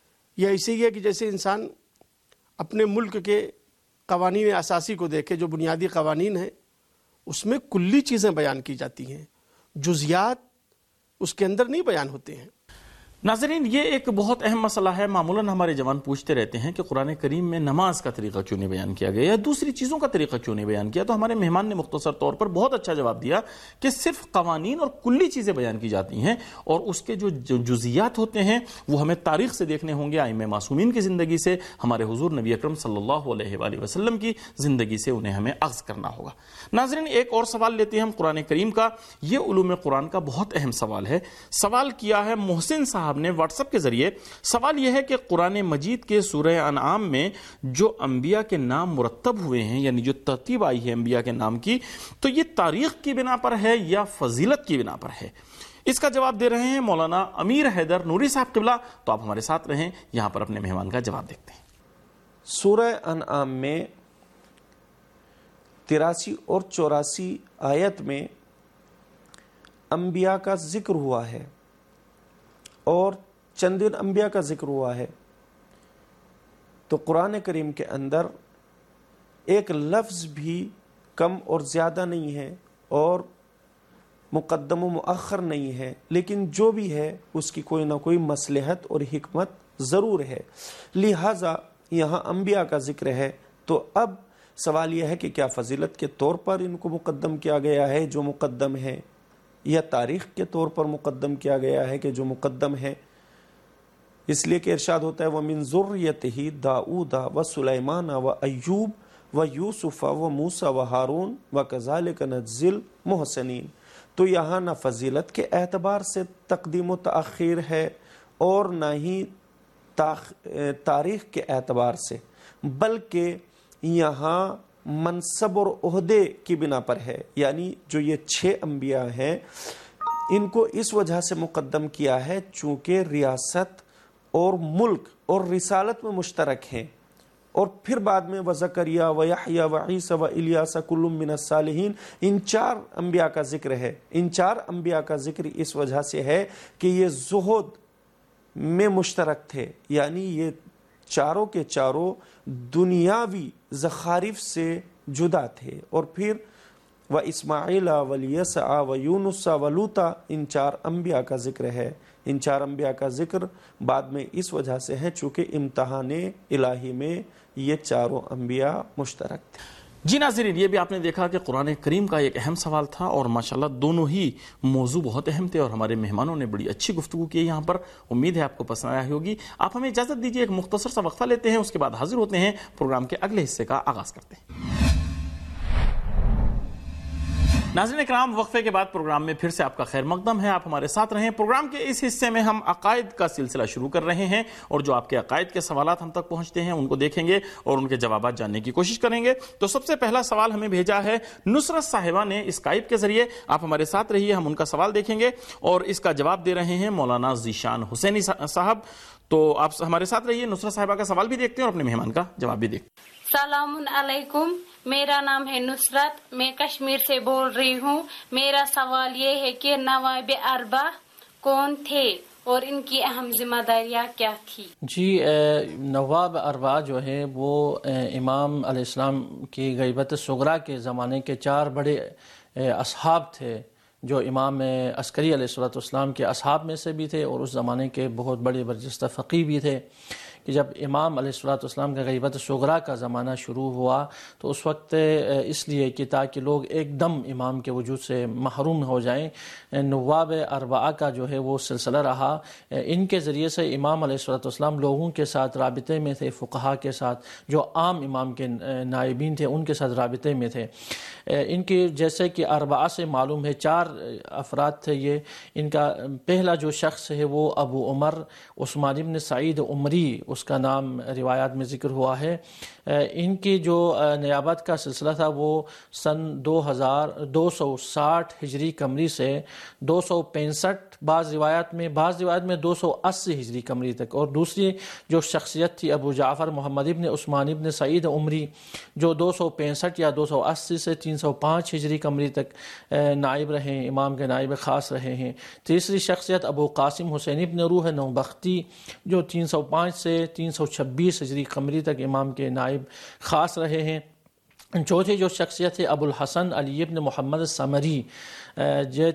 یہ ایسے ہی ہے کہ جیسے انسان اپنے ملک کے قوانین اساسی کو دیکھے، جو بنیادی قوانین ہیں اس میں کلی چیزیں بیان کی جاتی ہیں، جزیات اس کے اندر نہیں بیان ہوتے ہیں۔ ناظرین، یہ ایک بہت اہم مسئلہ ہے۔ معمولاً ہمارے جوان پوچھتے رہتے ہیں کہ قرآن کریم میں نماز کا طریقہ کیوں نہیں بیان کیا گیا یا دوسری چیزوں کا طریقہ کیوں نہیں بیان کیا؟ تو ہمارے مہمان نے مختصر طور پر بہت اچھا جواب دیا کہ صرف قوانین اور کلی چیزیں بیان کی جاتی ہیں، اور اس کے جو جزیات ہوتے ہیں وہ ہمیں تاریخ سے دیکھنے ہوں گے، ائمہ معصومین کی زندگی سے، ہمارے حضور نبی اکرم صلی اللہ علیہ وآلہ وسلم کی زندگی سے انہیں ہمیں اخذ کرنا ہوگا۔ ناظرین، ایک اور سوال لیتے ہیں ہم قرآن کریم کا۔ یہ علوم قرآن کا بہت اہم سوال ہے۔ سوال کیا ہے محسن صاحب نے واٹس ایپ کے ذریعے۔ سوال یہ ہے کہ قرآن مجید کے سورہ انعام میں جو انبیاء کے نام مرتب ہوئے ہیں، یعنی جو ترتیب آئی ہے انبیاء کے نام کی، تو یہ تاریخ کی بنا پر ہے یا فضیلت کی بنا پر ہے؟ اس کا جواب دے رہے ہیں مولانا امیر حیدر نوری صاحب قبلہ۔ تو آپ ہمارے ساتھ رہیں، یہاں پر اپنے مہمان کا جواب دیکھتے ہیں۔ سورہ انعام میں 83 اور 84 آیت میں انبیاء کا ذکر ہوا ہے اور چند انبیاء کا ذکر ہوا ہے، تو قرآن کریم کے اندر ایک لفظ بھی کم اور زیادہ نہیں ہے اور مقدم و مؤخر نہیں ہے، لیکن جو بھی ہے اس کی کوئی نہ کوئی مصلحت اور حکمت ضرور ہے، لہٰذا یہاں انبیاء کا ذکر ہے۔ تو اب سوال یہ ہے کہ کیا فضیلت کے طور پر ان کو مقدم کیا گیا ہے جو مقدم ہے، یا تاریخ کے طور پر مقدم کیا گیا ہے کہ جو مقدم ہے؟ اس لیے کہ ارشاد ہوتا ہے وَمِن ذُرِّيَّتِهِ داؤد وسلیمان وایوب ویوسف وموسیٰ وہارون وکذالک نجزی المحسنین۔ تو یہاں نہ فضیلت کے اعتبار سے تقدیم و تاخیر ہے اور نہ ہی تاریخ کے اعتبار سے، بلکہ یہاں منصب اور عہدے کی بنا پر ہے، یعنی جو یہ 6 انبیاء ہیں ان کو اس وجہ سے مقدم کیا ہے چونکہ ریاست اور ملک اور رسالت میں مشترک ہیں، اور پھر بعد میں وزکریا ویحییٰ وعیسیٰ والیاس کل من الصالحین، ان 4 انبیاء کا ذکر ہے۔ ان 4 انبیاء کا ذکر اس وجہ سے ہے کہ یہ زہد میں مشترک تھے، یعنی یہ چاروں کے چاروں دنیاوی زخارف سے جدا تھے۔ اور پھر واسماعیل والیسع ویونس ولوطا، ان 4 انبیاء کا ذکر ہے۔ ان 4 انبیاء کا ذکر بعد میں اس وجہ سے ہے چونکہ امتحان الہی میں یہ 4 انبیاء مشترک تھے۔ جی ناظرین، یہ بھی آپ نے دیکھا کہ قرآن کریم کا ایک اہم سوال تھا، اور ماشاءاللہ دونوں ہی موضوع بہت اہم تھے، اور ہمارے مہمانوں نے بڑی اچھی گفتگو کی یہاں پر۔ امید ہے آپ کو پسند آیا ہوگی۔ آپ ہمیں اجازت دیجیے، ایک مختصر سا وقفہ لیتے ہیں، اس کے بعد حاضر ہوتے ہیں، پروگرام کے اگلے حصے کا آغاز کرتے ہیں۔ ناظرین اکرام، وقفے کے بعد پروگرام میں پھر سے آپ کا خیر مقدم ہے، آپ ہمارے ساتھ رہیں۔ پروگرام کے اس حصے میں ہم عقائد کا سلسلہ شروع کر رہے ہیں، اور جو آپ کے عقائد کے سوالات ہم تک پہنچتے ہیں ان کو دیکھیں گے اور ان کے جوابات جاننے کی کوشش کریں گے۔ تو سب سے پہلا سوال ہمیں بھیجا ہے نصرت صاحبہ نے اسکائپ کے ذریعے۔ آپ ہمارے ساتھ رہیے، ہم ان کا سوال دیکھیں گے، اور اس کا جواب دے رہے ہیں مولانا ذیشان حسینی صاحب۔ تو آپ ہمارے ساتھ رہیے، نصرت صاحبہ کا سوال بھی دیکھتے ہیں اور اپنے مہمان کا جواب بھی دیکھتے ہیں۔ السلام علیکم، میرا نام ہے نصرت، میں کشمیر سے بول رہی ہوں۔ میرا سوال یہ ہے کہ نواب 4 کون تھے اور ان کی اہم ذمہ داریاں کیا تھی؟ جی، نواب اربعہ جو ہے وہ امام علیہ السلام کی غیبت صغریٰ کے زمانے کے 4 بڑے اصحاب تھے، جو امام عسکری علیہ السلام کے اصحاب میں سے بھی تھے اور اس زمانے کے بہت بڑے برجستہ فقیہ بھی تھے، کہ جب امام علیہ السلام کا غیبت صغریٰ کا زمانہ شروع ہوا تو اس وقت اس لیے کہ تاکہ لوگ ایک دم امام کے وجود سے محروم ہو جائیں، نواب اربعہ کا جو ہے وہ سلسلہ رہا۔ ان کے ذریعے سے امام علیہ السلام لوگوں کے ساتھ رابطے میں تھے، فقہا کے ساتھ، جو عام امام کے نائبین تھے ان کے ساتھ رابطے میں تھے۔ ان کی جیسے کہ اربعہ سے معلوم ہے 4 افراد تھے یہ۔ ان کا پہلا جو شخص ہے وہ ابو عمر عثمان ابن سعید عمری، اس کا نام روایات میں ذکر ہوا ہے۔ ان کی جو نیابت کا سلسلہ تھا وہ سن 2260 ہجری قمری سے 265 بعض روایات میں 280 ہجری قمری تک، اور دوسری جو شخصیت تھی ابو جعفر محمد ابن عثمان ابن سعید عمری، جو 265 یا 280 سے 305 ہجری قمری تک نائب رہے، امام کے نائب خاص رہے ہیں۔ تیسری شخصیت ابو قاسم حسین ابن روح نوبختی، جو 305 سے 326 ہجری قمری تک امام کے نائب خاص رہے ہیں۔ چوتھی جو شخصیت ہے ابو الحسن علی ابن محمد سمری، جو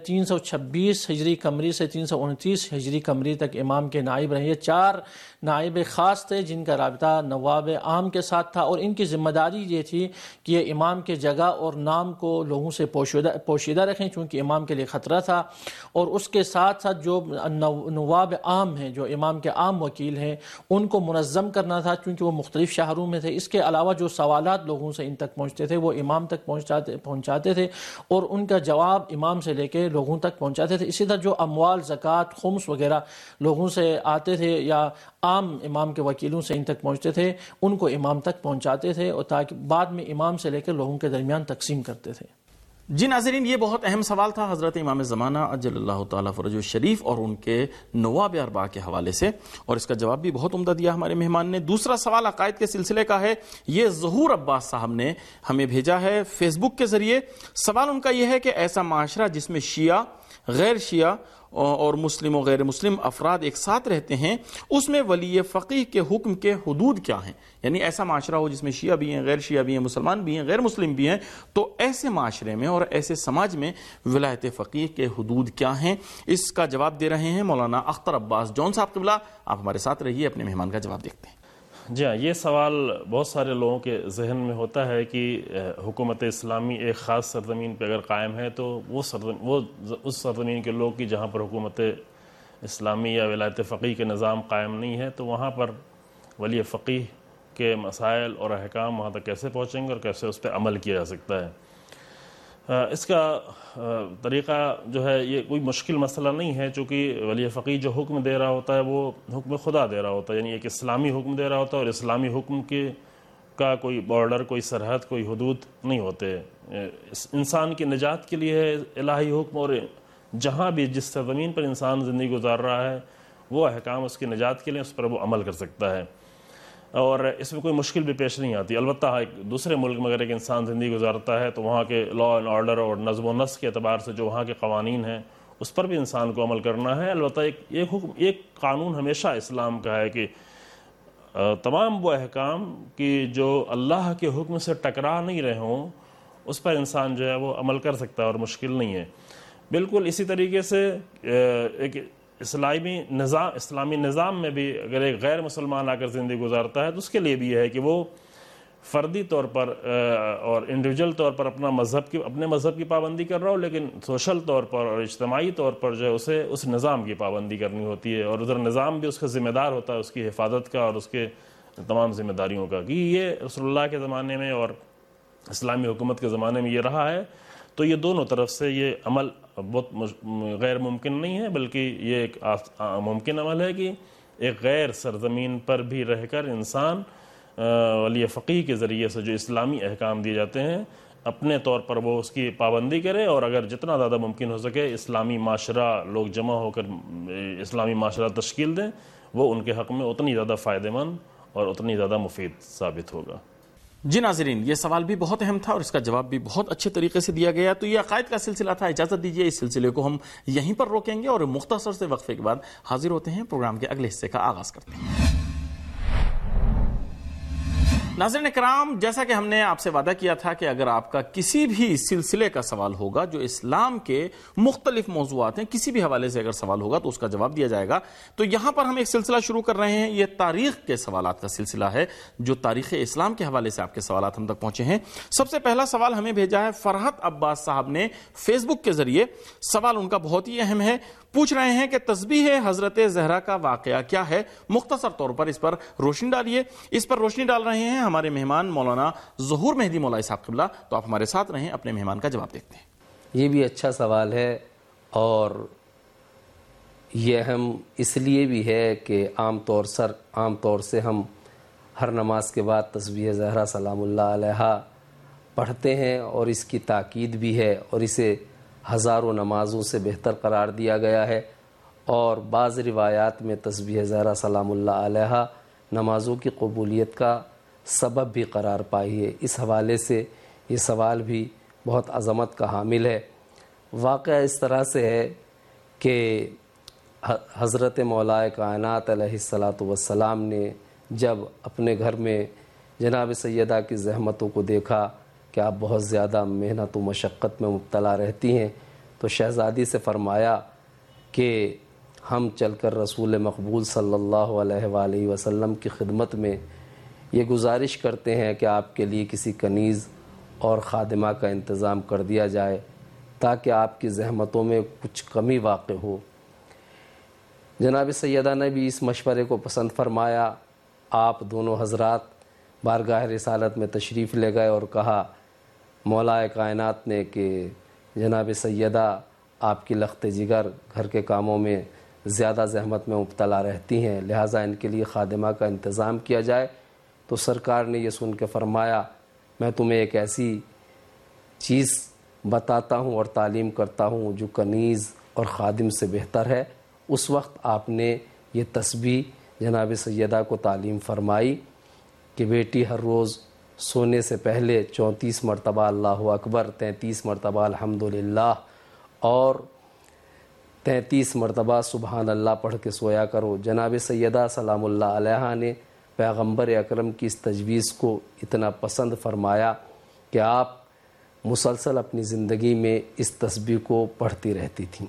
326 ہجری قمری سے 329 ہجری قمری تک امام کے نائب رہے۔ یہ 4 نائب خاص تھے جن کا رابطہ نواب عام کے ساتھ تھا، اور ان کی ذمہ داری یہ تھی کہ یہ امام کے جگہ اور نام کو لوگوں سے پوشیدہ رکھیں، چونکہ امام کے لیے خطرہ تھا، اور اس کے ساتھ ساتھ جو نواب عام ہیں، جو امام کے عام وکیل ہیں، ان کو منظم کرنا تھا، چونکہ وہ مختلف شہروں میں تھے۔ اس کے علاوہ جو سوالات لوگوں سے ان تک پہنچتے تھے وہ امام تک پہنچاتے تھے، اور ان کا جواب امام سے لے کے لوگوں تک پہنچاتے تھے۔ اسی طرح جو اموال، زکوٰۃ، خمس وغیرہ لوگوں سے آتے تھے یا عام امام کے وکیلوں سے ان تک پہنچتے تھے، ان کو امام تک پہنچاتے تھے، اور تاکہ بعد میں امام سے لے کے لوگوں کے درمیان تقسیم کرتے تھے۔ جی ناظرین، یہ بہت اہم سوال تھا حضرت امام زمانہ عجل اللہ تعالیٰ فرجہ الشریف اور ان کے نواب اربعہ کے حوالے سے، اور اس کا جواب بھی بہت عمدہ دیا ہمارے مہمان نے۔ دوسرا سوال عقائد کے سلسلے کا ہے، یہ ظہور عباس صاحب نے ہمیں بھیجا ہے فیس بک کے ذریعے۔ سوال ان کا یہ ہے کہ ایسا معاشرہ جس میں شیعہ، غیر شیعہ اور مسلم و غیر مسلم افراد ایک ساتھ رہتے ہیں، اس میں ولی فقیہ کے حکم کے حدود کیا ہیں؟ یعنی ایسا معاشرہ ہو جس میں شیعہ بھی ہیں، غیر شیعہ بھی ہیں، مسلمان بھی ہیں، غیر مسلم بھی ہیں، تو ایسے معاشرے میں اور ایسے سماج میں ولایت فقیہ کے حدود کیا ہیں؟ اس کا جواب دے رہے ہیں مولانا اختر عباس جون صاحب قبلہ۔ آپ ہمارے ساتھ رہیے، اپنے مہمان کا جواب دیکھتے ہیں۔ جی ہاں، یہ سوال بہت سارے لوگوں کے ذہن میں ہوتا ہے کہ حکومت اسلامی ایک خاص سرزمین پہ اگر قائم ہے تو وہ اس سرزمین کے لوگ کی جہاں پر حکومت اسلامی یا ولایت فقیہ کے نظام قائم نہیں ہے، تو وہاں پر ولی فقیہ کے مسائل اور احکام وہاں تک کیسے پہنچیں گے اور کیسے اس پہ عمل کیا جا سکتا ہے۔ اس کا طریقہ جو ہے یہ کوئی مشکل مسئلہ نہیں ہے، چونکہ ولی فقیہ جو حکم دے رہا ہوتا ہے وہ حکم خدا دے رہا ہوتا ہے، یعنی ایک اسلامی حکم دے رہا ہوتا ہے، اور اسلامی حکم کا کوئی بارڈر، کوئی سرحد، کوئی حدود نہیں ہوتے۔ انسان کی نجات کے لیے ہے الہی حکم، اور جہاں بھی جس سرزمین پر انسان زندگی گزار رہا ہے وہ احکام اس کی نجات کے لیے، اس پر وہ عمل کر سکتا ہے، اور اس میں کوئی مشکل بھی پیش نہیں آتی۔ البتہ ایک دوسرے ملک میں اگر ایک انسان زندگی گزارتا ہے تو وہاں کے لا اینڈ آرڈر اور نظم و نسق کے اعتبار سے جو وہاں کے قوانین ہیں اس پر بھی انسان کو عمل کرنا ہے۔ البتہ ایک قانون ہمیشہ اسلام کا ہے کہ تمام وہ احکام کی جو اللہ کے حکم سے ٹکرا نہیں رہے ہوں اس پر انسان جو ہے وہ عمل کر سکتا ہے، اور مشکل نہیں ہے۔ بالکل اسی طریقے سے ایک اسلامی نظام میں بھی اگر ایک غیر مسلمان آ کر زندگی گزارتا ہے تو اس کے لیے بھی یہ ہے کہ وہ فردی طور پر اور انڈیویجول طور پر اپنے مذہب کی پابندی کر رہا ہو، لیکن سوشل طور پر اور اجتماعی طور پر جو ہے اسے اس نظام کی پابندی کرنی ہوتی ہے، اور ادھر نظام بھی اس کا ذمہ دار ہوتا ہے اس کی حفاظت کا اور اس کے تمام ذمہ داریوں کا۔ کہ یہ رسول اللہ کے زمانے میں اور اسلامی حکومت کے زمانے میں یہ رہا ہے، تو یہ دونوں طرف سے یہ عمل بہت غیر ممکن نہیں ہے، بلکہ یہ ایک ممکن عمل ہے کہ ایک غیر سرزمین پر بھی رہ کر انسان ولی فقیہ کے ذریعے سے جو اسلامی احکام دیے جاتے ہیں اپنے طور پر وہ اس کی پابندی کرے، اور اگر جتنا زیادہ ممکن ہو سکے اسلامی معاشرہ لوگ جمع ہو کر اسلامی معاشرہ تشکیل دیں، وہ ان کے حق میں اتنی زیادہ فائدہ مند اور اتنی زیادہ مفید ثابت ہوگا۔ جی ناظرین، یہ سوال بھی بہت اہم تھا اور اس کا جواب بھی بہت اچھے طریقے سے دیا گیا. تو یہ عقائد کا سلسلہ تھا. اجازت دیجیے اس سلسلے کو ہم یہیں پر روکیں گے اور مختصر سے وقفے کے بعد حاضر ہوتے ہیں. پروگرام کے اگلے حصے کا آغاز کرتے ہیں. ناظرین کرام، جیسا کہ ہم نے آپ سے وعدہ کیا تھا کہ اگر آپ کا کسی بھی سلسلے کا سوال ہوگا جو اسلام کے مختلف موضوعات ہیں، کسی بھی حوالے سے اگر سوال ہوگا تو اس کا جواب دیا جائے گا. تو یہاں پر ہم ایک سلسلہ شروع کر رہے ہیں. یہ تاریخ کے سوالات کا سلسلہ ہے جو تاریخ اسلام کے حوالے سے آپ کے سوالات ہم تک پہنچے ہیں. سب سے پہلا سوال ہمیں بھیجا ہے فرحت عباس صاحب نے فیس بک کے ذریعے. سوال ان کا بہت ہی اہم ہے. پوچھ رہے ہیں کہ تسبیح حضرت زہرا کا واقعہ کیا ہے؟ مختصر طور پر اس پر روشنی ڈالیے. اس پر روشنی ڈال رہے ہیں ہمارے مہمان مولانا ظہور مہدی مولوی صاحب قبلہ. تو آپ ہمارے ساتھ رہیں، اپنے مہمان کا جواب دیکھتے ہیں. یہ بھی اچھا سوال ہے اور یہ اہم اس لیے بھی ہے کہ عام طور سے ہم ہر نماز کے بعد تسبیح زہرا سلام اللہ علیہا پڑھتے ہیں اور اس کی تاکید بھی ہے اور اسے ہزاروں نمازوں سے بہتر قرار دیا گیا ہے. اور بعض روایات میں تسبیح زہرا سلام اللہ علیہا نمازوں کی قبولیت کا سبب بھی قرار پائی ہے. اس حوالے سے یہ سوال بھی بہت عظمت کا حامل ہے. واقعہ اس طرح سے ہے کہ حضرت مولا کائنات علیہ الصلاۃ والسلام نے جب اپنے گھر میں جناب سیدہ کی زحمتوں کو دیکھا کہ آپ بہت زیادہ محنت و مشقت میں مبتلا رہتی ہیں، تو شہزادی سے فرمایا کہ ہم چل کر رسول مقبول صلی اللہ علیہ وآلہ وسلم کی خدمت میں یہ گزارش کرتے ہیں کہ آپ کے لیے کسی کنیز اور خادمہ کا انتظام کر دیا جائے تاکہ آپ کی زحمتوں میں کچھ کمی واقع ہو. جناب سیدہ نے بھی اس مشورے کو پسند فرمایا. آپ دونوں حضرات بارگاہ رسالت میں تشریف لے گئے اور کہا مولا کائنات نے کہ جناب سیدہ آپ کی لخت جگر گھر کے کاموں میں زیادہ زحمت میں مبتلا رہتی ہیں، لہٰذا ان کے لیے خادمہ کا انتظام کیا جائے. تو سرکار نے یہ سن کے فرمایا میں تمہیں ایک ایسی چیز بتاتا ہوں اور تعلیم کرتا ہوں جو کنیز اور خادم سے بہتر ہے. اس وقت آپ نے یہ تسبیح جناب سیدہ کو تعلیم فرمائی کہ بیٹی ہر روز سونے سے پہلے 34 مرتبہ اللہ اکبر، 33 مرتبہ الحمدللہ اور 33 مرتبہ سبحان اللہ پڑھ کے سویا کرو. جناب سیدہ سلام اللہ علیہا نے پیغمبر اکرم کی اس تجویز کو اتنا پسند فرمایا کہ آپ مسلسل اپنی زندگی میں اس تسبیح کو پڑھتی رہتی تھیں.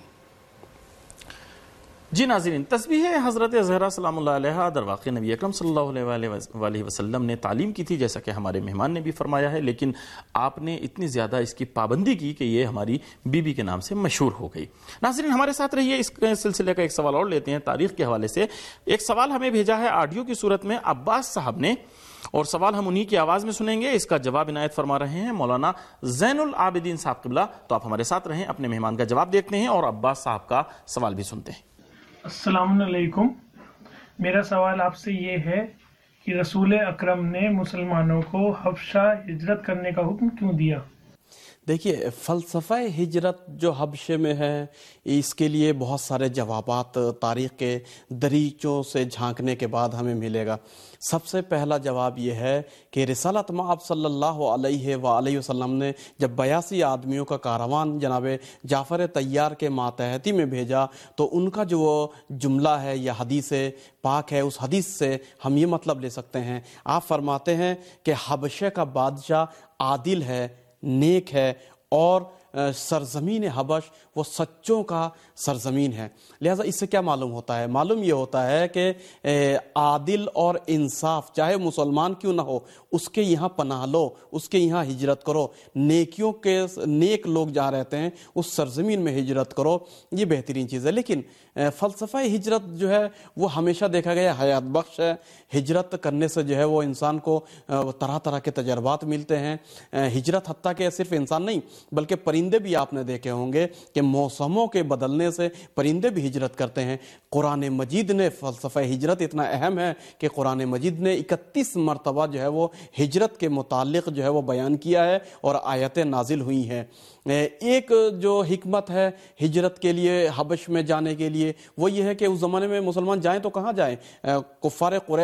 جی ناظرین، تسبیح حضرت زہرا سلام اللہ علیہا در واقع نبی اکرم صلی اللہ علیہ وسلم نے تعلیم کی تھی، جیسا کہ ہمارے مہمان نے بھی فرمایا ہے، لیکن آپ نے اتنی زیادہ اس کی پابندی کی کہ یہ ہماری بی بی کے نام سے مشہور ہو گئی. ناظرین ہمارے ساتھ رہیے، اس سلسلے کا ایک سوال اور لیتے ہیں تاریخ کے حوالے سے. ایک سوال ہمیں بھیجا ہے آڈیو کی صورت میں عباس صاحب نے، اور سوال ہم انہی کی آواز میں سنیں گے. اس کا جواب عنایت فرما رہے ہیں مولانا زین العابدین صاحب قبلہ. تو آپ ہمارے ساتھ رہیں، اپنے مہمان کا جواب دیکھتے ہیں اور عباس صاحب کا سوال بھی سنتے ہیں. السلام علیکم. میرا سوال آپ سے یہ ہے کہ رسول اکرم نے مسلمانوں کو حبشہ ہجرت کرنے کا حکم کیوں دیا؟ دیکھیے، فلسفہ ہجرت جو حبشے میں ہے اس کے لیے بہت سارے جوابات تاریخ کے دریچوں سے جھانکنے کے بعد ہمیں ملے گا. سب سے پہلا جواب یہ ہے کہ رسالت مآب صلی اللہ علیہ وآلہ وسلم نے جب 82 آدمیوں کا کاروان جناب جعفر طیار کے ماتحتی میں بھیجا تو ان کا جو جملہ ہے یا حدیث پاک ہے، اس حدیث سے ہم یہ مطلب لے سکتے ہیں. آپ فرماتے ہیں کہ حبشے کا بادشاہ عادل ہے، نیک ہے اور سرزمین حبش وہ سچوں کا سرزمین ہے. لہذا اس سے کیا معلوم ہوتا ہے؟ معلوم یہ ہوتا ہے کہ عادل اور انصاف چاہے مسلمان کیوں نہ ہو اس کے یہاں پناہ لو، اس کے یہاں ہجرت کرو. نیکیوں کے نیک لوگ جہاں رہتے ہیں اس سرزمین میں ہجرت کرو، یہ بہترین چیز ہے. لیکن فلسفہ ہجرت جو ہے وہ ہمیشہ دیکھا گیا حیات بخش ہے. ہجرت کرنے سے جو ہے وہ انسان کو طرح طرح کے تجربات ملتے ہیں. ہجرت حتیٰ کہ صرف انسان نہیں بلکہ پرندے بھی آپ نے دیکھے ہوں گے کہ موسموں کے بدلنے سے پرندے بھی ہجرت کرتے ہیں. قرآن مجید نے فلسفہ ہجرت اتنا اہم ہے کہ قرآن مجید نے 31 مرتبہ جو ہے وہ ہجرت کے متعلق جو ہے وہ بیان کیا ہے اور آیتیں نازل ہوئی ہیں. ایک جو حکمت ہے ہجرت کے لیے، حبش میں جانے کے لیے، وہ یہ ہے کہ اس زمانے میں مسلمان جائیں تو کہاں جائیں؟ کفار قریش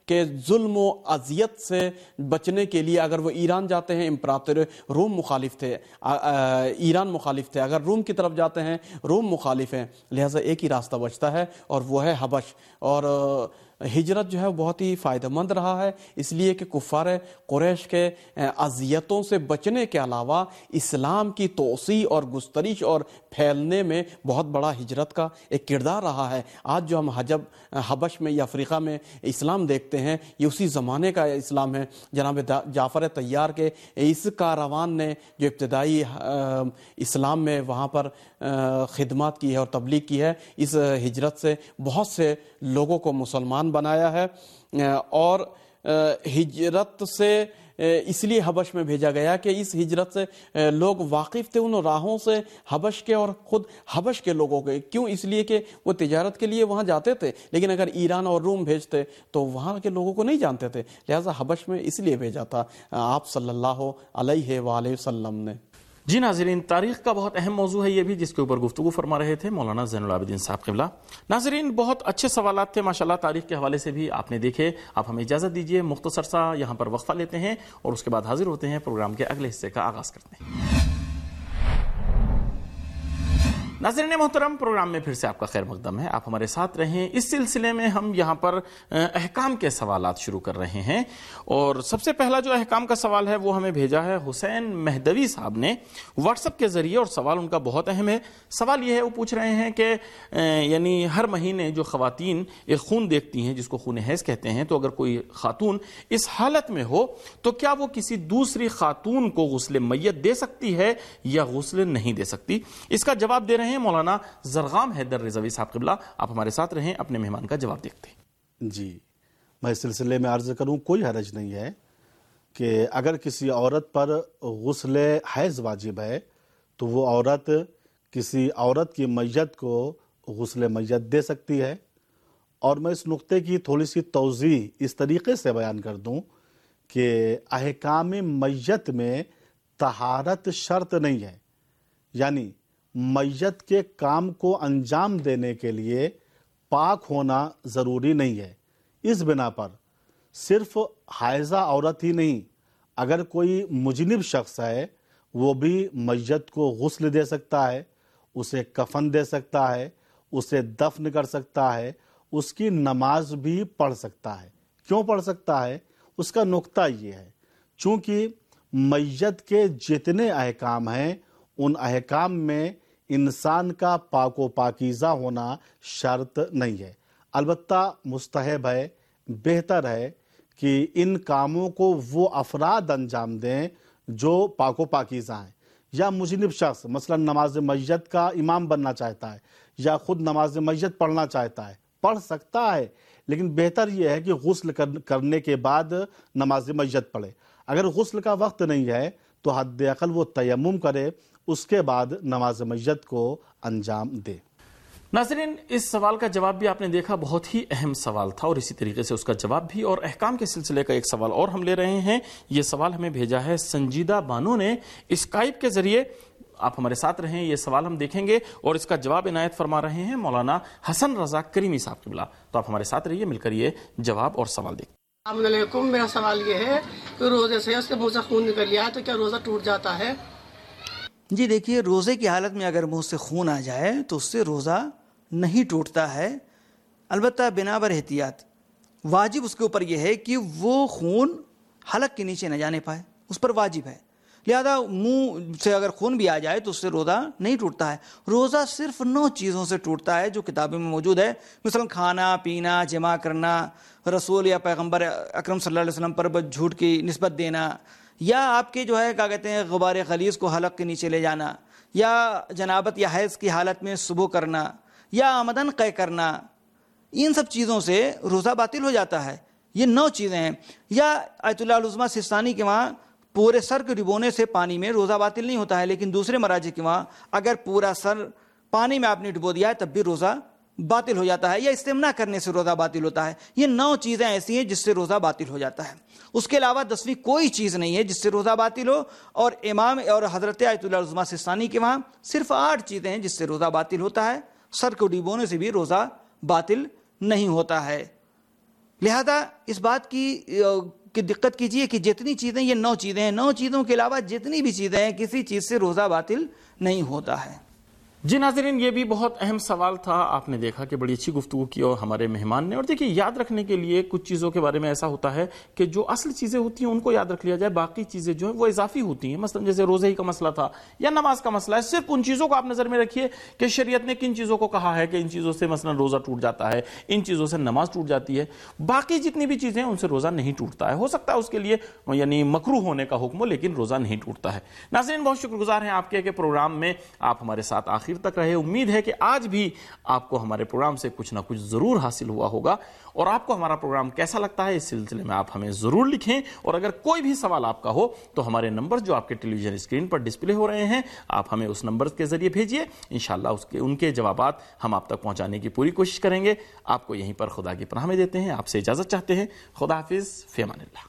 کہ ظلم و اذیت سے بچنے کے لیے اگر وہ ایران جاتے ہیں، امپراتور روم مخالف تھے، ایران مخالف تھے، اگر روم کی طرف جاتے ہیں روم مخالف ہیں، لہٰذا ایک ہی راستہ بچتا ہے اور وہ ہے حبش. اور ہجرت جو ہے بہت ہی فائدہ مند رہا ہے، اس لیے کہ کفار قریش کے اذیتوں سے بچنے کے علاوہ اسلام کی توسیع اور گسترش اور پھیلنے میں بہت بڑا ہجرت کا ایک کردار رہا ہے. آج جو ہم حبش میں یا افریقہ میں اسلام دیکھتے ہیں، یہ اسی زمانے کا اسلام ہے. جناب جعفر طیار کے اس کاروان نے جو ابتدائی اسلام میں وہاں پر خدمات کی ہے اور تبلیغ کی ہے، اس ہجرت سے بہت سے لوگوں کو مسلمان بنایا ہے. اور ہجرت سے اس لیے حبش میں بھیجا گیا کہ اس ہجرت سے لوگ واقف تھے ان راہوں سے حبش کے اور خود حبش کے لوگوں کے. کیوں؟ اس لیے کہ وہ تجارت کے لیے وہاں جاتے تھے، لیکن اگر ایران اور روم بھیجتے تو وہاں کے لوگوں کو نہیں جانتے تھے، لہٰذا حبش میں اس لیے بھیجا تھا آپ صلی اللہ علیہ وآلہ وسلم نے. جی ناظرین، تاریخ کا بہت اہم موضوع ہے یہ بھی، جس کے اوپر گفتگو فرما رہے تھے مولانا زین العابدین صاحب قبلہ. ناظرین، بہت اچھے سوالات تھے ماشاءاللہ، تاریخ کے حوالے سے بھی آپ نے دیکھے. آپ ہمیں اجازت دیجئے مختصر سا یہاں پر وقفہ لیتے ہیں اور اس کے بعد حاضر ہوتے ہیں، پروگرام کے اگلے حصے کا آغاز کرتے ہیں. ناظرین محترم، پروگرام میں پھر سے آپ کا خیر مقدم ہے، آپ ہمارے ساتھ رہیں. اس سلسلے میں ہم یہاں پر احکام کے سوالات شروع کر رہے ہیں، اور سب سے پہلا جو احکام کا سوال ہے وہ ہمیں بھیجا ہے حسین مہدوی صاحب نے واٹس ایپ کے ذریعے، اور سوال ان کا بہت اہم ہے. سوال یہ ہے، وہ پوچھ رہے ہیں کہ یعنی ہر مہینے جو خواتین ایک خون دیکھتی ہیں جس کو خون حیض کہتے ہیں، تو اگر کوئی خاتون اس حالت میں ہو تو کیا وہ کسی دوسری خاتون کو غسل میت دے سکتی ہے یا غسل نہیں دے سکتی؟ اس کا جواب دے رہے ہیں مولانا زرغام حیدر رضوی صاحب قبلہ. آپ ہمارے ساتھ رہیں، اپنے مہمان کا جواب دیکھتے ہیں. جی، میں اس سلسلے میں عرض کروں، کوئی حرج نہیں ہے کہ اگر کسی عورت پر غسل حیض واجب ہے تو وہ عورت کسی عورت کی میت کو غسل میت دے سکتی ہے. اور میں اس نقطے کی تھوڑی سی توضیح اس طریقے سے بیان کر دوں کہ احکام میت میں طہارت شرط نہیں ہے، یعنی میت کے کام کو انجام دینے کے لیے پاک ہونا ضروری نہیں ہے. اس بنا پر صرف حائضہ عورت ہی نہیں، اگر کوئی مجنب شخص ہے وہ بھی میت کو غسل دے سکتا ہے، اسے کفن دے سکتا ہے، اسے دفن کر سکتا ہے، اس کی نماز بھی پڑھ سکتا ہے. کیوں پڑھ سکتا ہے؟ اس کا نقطہ یہ ہے، چونکہ میت کے جتنے احکام ہیں ان احکام میں انسان کا پاک و پاکیزہ ہونا شرط نہیں ہے. البتہ مستحب ہے، بہتر ہے کہ ان کاموں کو وہ افراد انجام دیں جو پاک و پاکیزہ ہیں. یا مجنب شخص مثلا نماز میت کا امام بننا چاہتا ہے یا خود نماز میت پڑھنا چاہتا ہے، پڑھ سکتا ہے، لیکن بہتر یہ ہے کہ غسل کرنے کے بعد نماز میت پڑھے. اگر غسل کا وقت نہیں ہے تو حد اقل وہ تیمم کرے، اس کے بعد نماز میت کو انجام دے. ناظرین، اس سوال کا جواب بھی آپ نے دیکھا، بہت ہی اہم سوال تھا، اور اسی طریقے سے اس کا جواب بھی. اور احکام کے سلسلے کا ایک سوال اور ہم لے رہے ہیں. یہ سوال ہمیں بھیجا ہے سنجیدہ بانو نے اسکائپ کے ذریعے. آپ ہمارے ساتھ رہیں، یہ سوال ہم دیکھیں گے اور اس کا جواب عنایت فرما رہے ہیں مولانا حسن رضا کریمی صاحب قبلہ. تو آپ ہمارے ساتھ رہیے، مل کر یہ جواب اور سوال دیکھیں. السلام علیکم. میرا سوال یہ ہے کہ روزے سے اس کے منہ سے خون نکل گیا تو کیا روزہ ٹوٹ جاتا ہے؟ جی دیکھیے، روزے کی حالت میں اگر منہ سے خون آ جائے تو اس سے روزہ نہیں ٹوٹتا ہے، البتہ بنا بر احتیاط واجب اس کے اوپر یہ ہے کہ وہ خون حلق کے نیچے نہ جانے پائے، اس پر واجب ہے. لہذا منہ سے اگر خون بھی آ جائے تو اس سے روزہ نہیں ٹوٹتا ہے. روزہ صرف 9 چیزوں سے ٹوٹتا ہے جو کتابوں میں موجود ہے، مثلا کھانا پینا، جمع کرنا، رسول یا پیغمبر اکرم صلی اللہ علیہ وسلم پر جھوٹ کی نسبت دینا، یا آپ کے جو ہے کیا کہتے ہیں غبار غلیظ کو حلق کے نیچے لے جانا، یا جنابت یا حیض کی حالت میں صبح کرنا، یا آمدن قے کرنا. ان سب چیزوں سے روزہ باطل ہو جاتا ہے. یہ 9 چیزیں ہیں. یا آیت اللہ العظمیٰ سستانی کے وہاں پورے سر کے ڈبونے سے پانی میں روزہ باطل نہیں ہوتا ہے، لیکن دوسرے مراجع کے وہاں اگر پورا سر پانی میں آپ نے ڈبو دیا ہے تب بھی روزہ باطل ہو جاتا ہے، یا استمنا کرنے سے روزہ باطل ہوتا ہے. یہ 9 چیزیں ایسی ہیں جس سے روزہ باطل ہو جاتا ہے. اس کے علاوہ 10ویں کوئی چیز نہیں ہے جس سے روزہ باطل ہو. اور امام اور حضرت آیت اللہ العظمیٰ سستانی کے وہاں صرف 8 چیزیں ہیں جس سے روزہ باطل ہوتا ہے. سر کو ڈبونے سے بھی روزہ باطل نہیں ہوتا ہے. لہذا اس بات کی دقت کیجئے کہ جتنی چیزیں، یہ 9 چیزیں ہیں، 9 چیزوں کے علاوہ جتنی بھی چیزیں ہیں، کسی چیز سے روزہ باطل نہیں ہوتا ہے۔ جی ناظرین، یہ بھی بہت اہم سوال تھا، آپ نے دیکھا کہ بڑی اچھی گفتگو کی اور ہمارے مہمان نے۔ اور دیکھیے، یاد رکھنے کے لیے کچھ چیزوں کے بارے میں ایسا ہوتا ہے کہ جو اصل چیزیں ہوتی ہیں ان کو یاد رکھ لیا جائے، باقی چیزیں جو ہیں وہ اضافی ہوتی ہیں۔ مثلا جیسے روزے ہی کا مسئلہ تھا یا نماز کا مسئلہ ہے، صرف ان چیزوں کو آپ نظر میں رکھیے کہ شریعت نے کن چیزوں کو کہا ہے کہ ان چیزوں سے مثلا روزہ ٹوٹ جاتا ہے، ان چیزوں سے نماز ٹوٹ جاتی ہے، باقی جتنی بھی چیزیں ہیں ان سے روزہ نہیں ٹوٹتا ہے۔ ہو سکتا ہے اس کے لیے یعنی مکروہ ہونے کا حکم ہو، لیکن روزہ نہیں ٹوٹتا ہے۔ ناظرین، بہت شکر گزار ہیں آپ کے کہ پروگرام میں آپ ہمارے ساتھ آخر تک رہے۔ امید ہے کہ آج بھی آپ کو ہمارے پروگرام سے کچھ نہ کچھ ضرور حاصل ہوا ہوگا، اور آپ کو ہمارا پروگرام کیسا لگتا ہے اس سلسلے میں آپ ہمیں ضرور لکھیں۔ اور اگر کوئی بھی سوال آپ کا ہو تو ہمارے نمبر جو آپ کے ٹیلی ویژن اسکرین پر ڈسپلے ہو رہے ہیں، آپ ہمیں اس نمبر کے ذریعے بھیجیے، انشاءاللہ ان کے جوابات ہم آپ تک پہنچانے کی پوری کوشش کریں گے۔ آپ کو یہیں پر خدا کی پناہ میں دیتے ہیں، آپ سے اجازت چاہتے ہیں۔ خدا حافظ، فی امان اللہ۔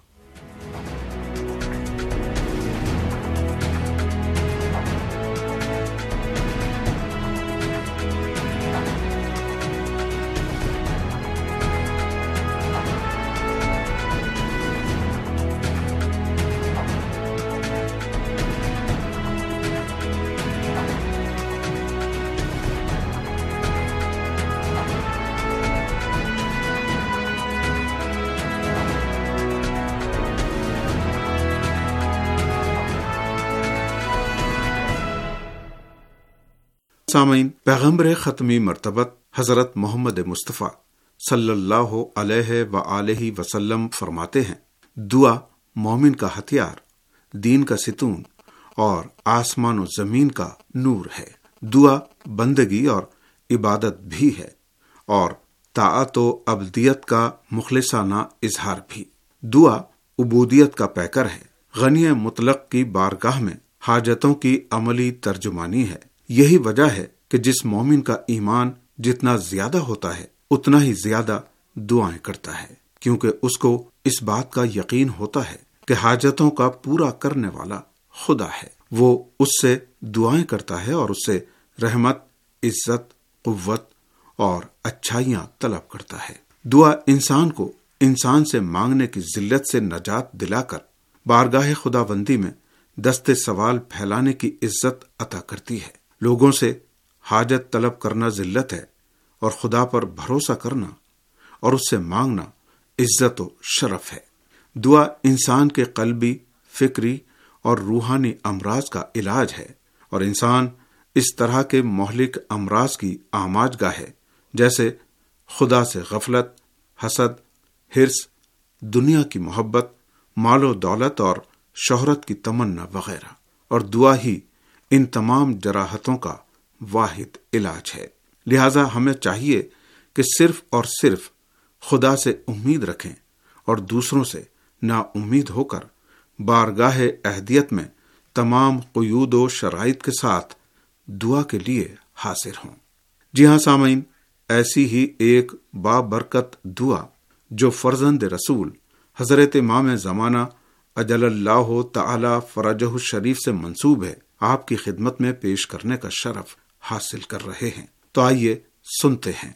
سامعین، پیغمبر ختمی مرتبت حضرت محمد مصطفیٰ صلی اللہ علیہ وآلہ وسلم فرماتے ہیں، دعا مومن کا ہتھیار، دین کا ستون اور آسمان و زمین کا نور ہے۔ دعا بندگی اور عبادت بھی ہے اور طاعت و عبدیت کا مخلصانہ اظہار بھی۔ دعا عبودیت کا پیکر ہے، غنی مطلق کی بارگاہ میں حاجتوں کی عملی ترجمانی ہے۔ یہی وجہ ہے کہ جس مومن کا ایمان جتنا زیادہ ہوتا ہے اتنا ہی زیادہ دعائیں کرتا ہے، کیونکہ اس کو اس بات کا یقین ہوتا ہے کہ حاجتوں کا پورا کرنے والا خدا ہے۔ وہ اس سے دعائیں کرتا ہے اور اس سے رحمت، عزت، قوت اور اچھائیاں طلب کرتا ہے۔ دعا انسان کو انسان سے مانگنے کی ذلت سے نجات دلا کر بارگاہ خداوندی میں دست سوال پھیلانے کی عزت عطا کرتی ہے۔ لوگوں سے حاجت طلب کرنا ذلت ہے اور خدا پر بھروسہ کرنا اور اس سے مانگنا عزت و شرف ہے۔ دعا انسان کے قلبی، فکری اور روحانی امراض کا علاج ہے، اور انسان اس طرح کے مہلک امراض کی آماج گاہ ہے جیسے خدا سے غفلت، حسد، حرص، دنیا کی محبت، مال و دولت اور شہرت کی تمنا وغیرہ، اور دعا ہی ان تمام جراحتوں کا واحد علاج ہے۔ لہذا ہمیں چاہیے کہ صرف اور صرف خدا سے امید رکھیں اور دوسروں سے نا امید ہو کر بارگاہ اہدیت میں تمام قیود و شرائط کے ساتھ دعا کے لیے حاضر ہوں۔ جی ہاں سامعین، ایسی ہی ایک بابرکت دعا جو فرزند رسول حضرت امام زمانہ اجل اللہ تعالی فرجہ الشریف سے منسوب ہے، آپ کی خدمت میں پیش کرنے کا شرف حاصل کر رہے ہیں۔ تو آئیے سنتے ہیں۔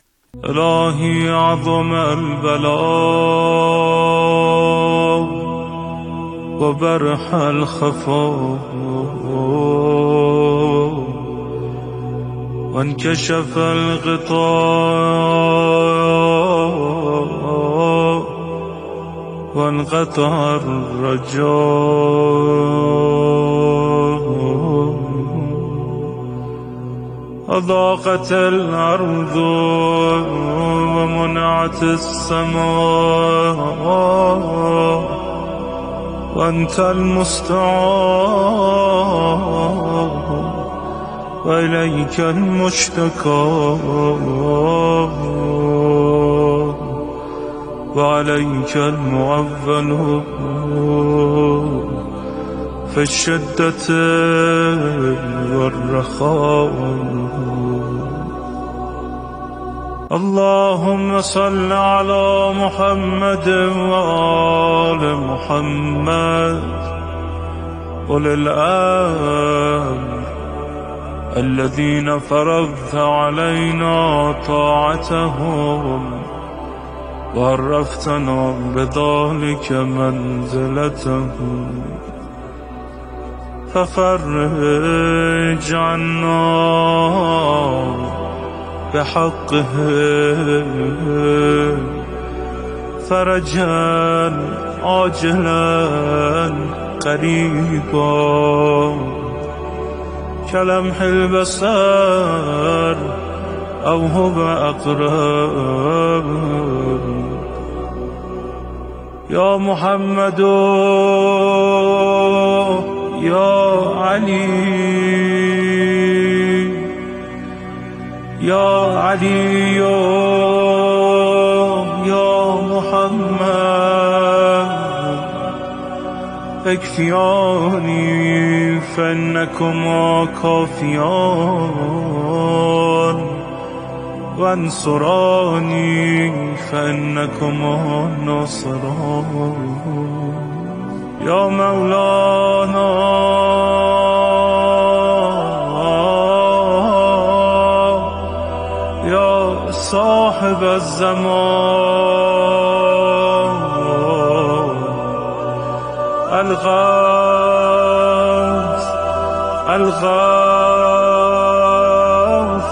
الہی عظم البلاء وبرح الخفاء وانكشف الغطاء وانقطع الرجاء أضاقت الأرض ومنعت السماء وأنت المستعان وإليك المشتكى وعليك المعول في الشدة والرخاء اللهم صل على محمد وآل محمد أولي الأمر الذين فرضت علينا طاعتهم وعرفتنا بذلك منزلته ففرج عنا بحقه فرجا عاجلا قريبا كلمح البصر أو هو أقرب يا محمد يا علي يا علي يا محمد اكفياني فإنكما كافيان وانصراني فإنكما ناصران يا مولانا يا صاحب الزمان الغوث الغوث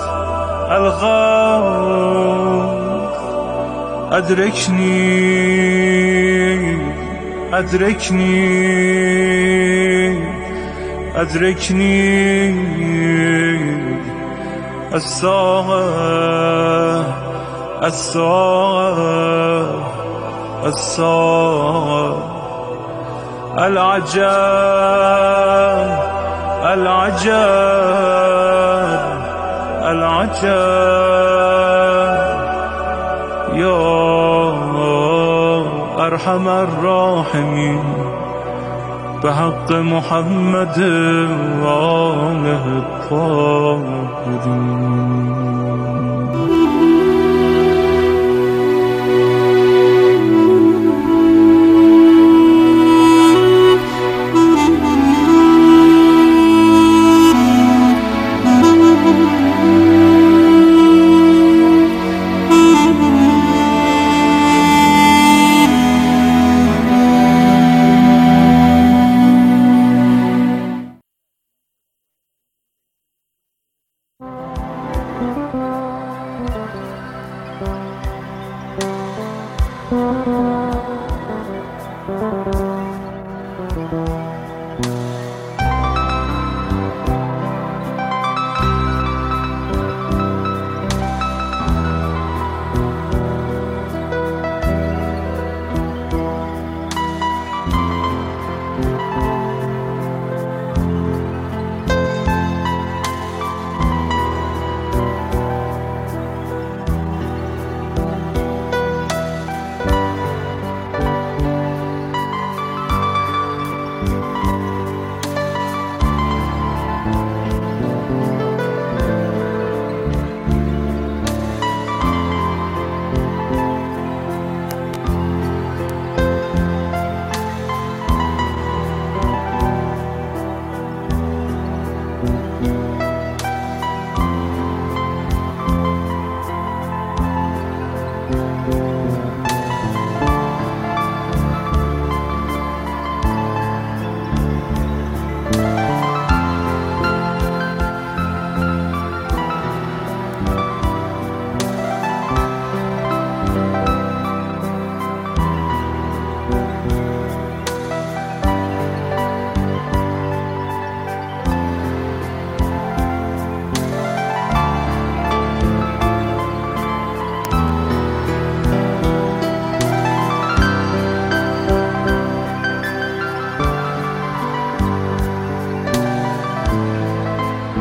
الغوث أدركني أدركني أدركني الساعة الساعة الساعة العجاب العجاب العجاب يا أرحم الراحمين بحق محمد وآله الطاهرين.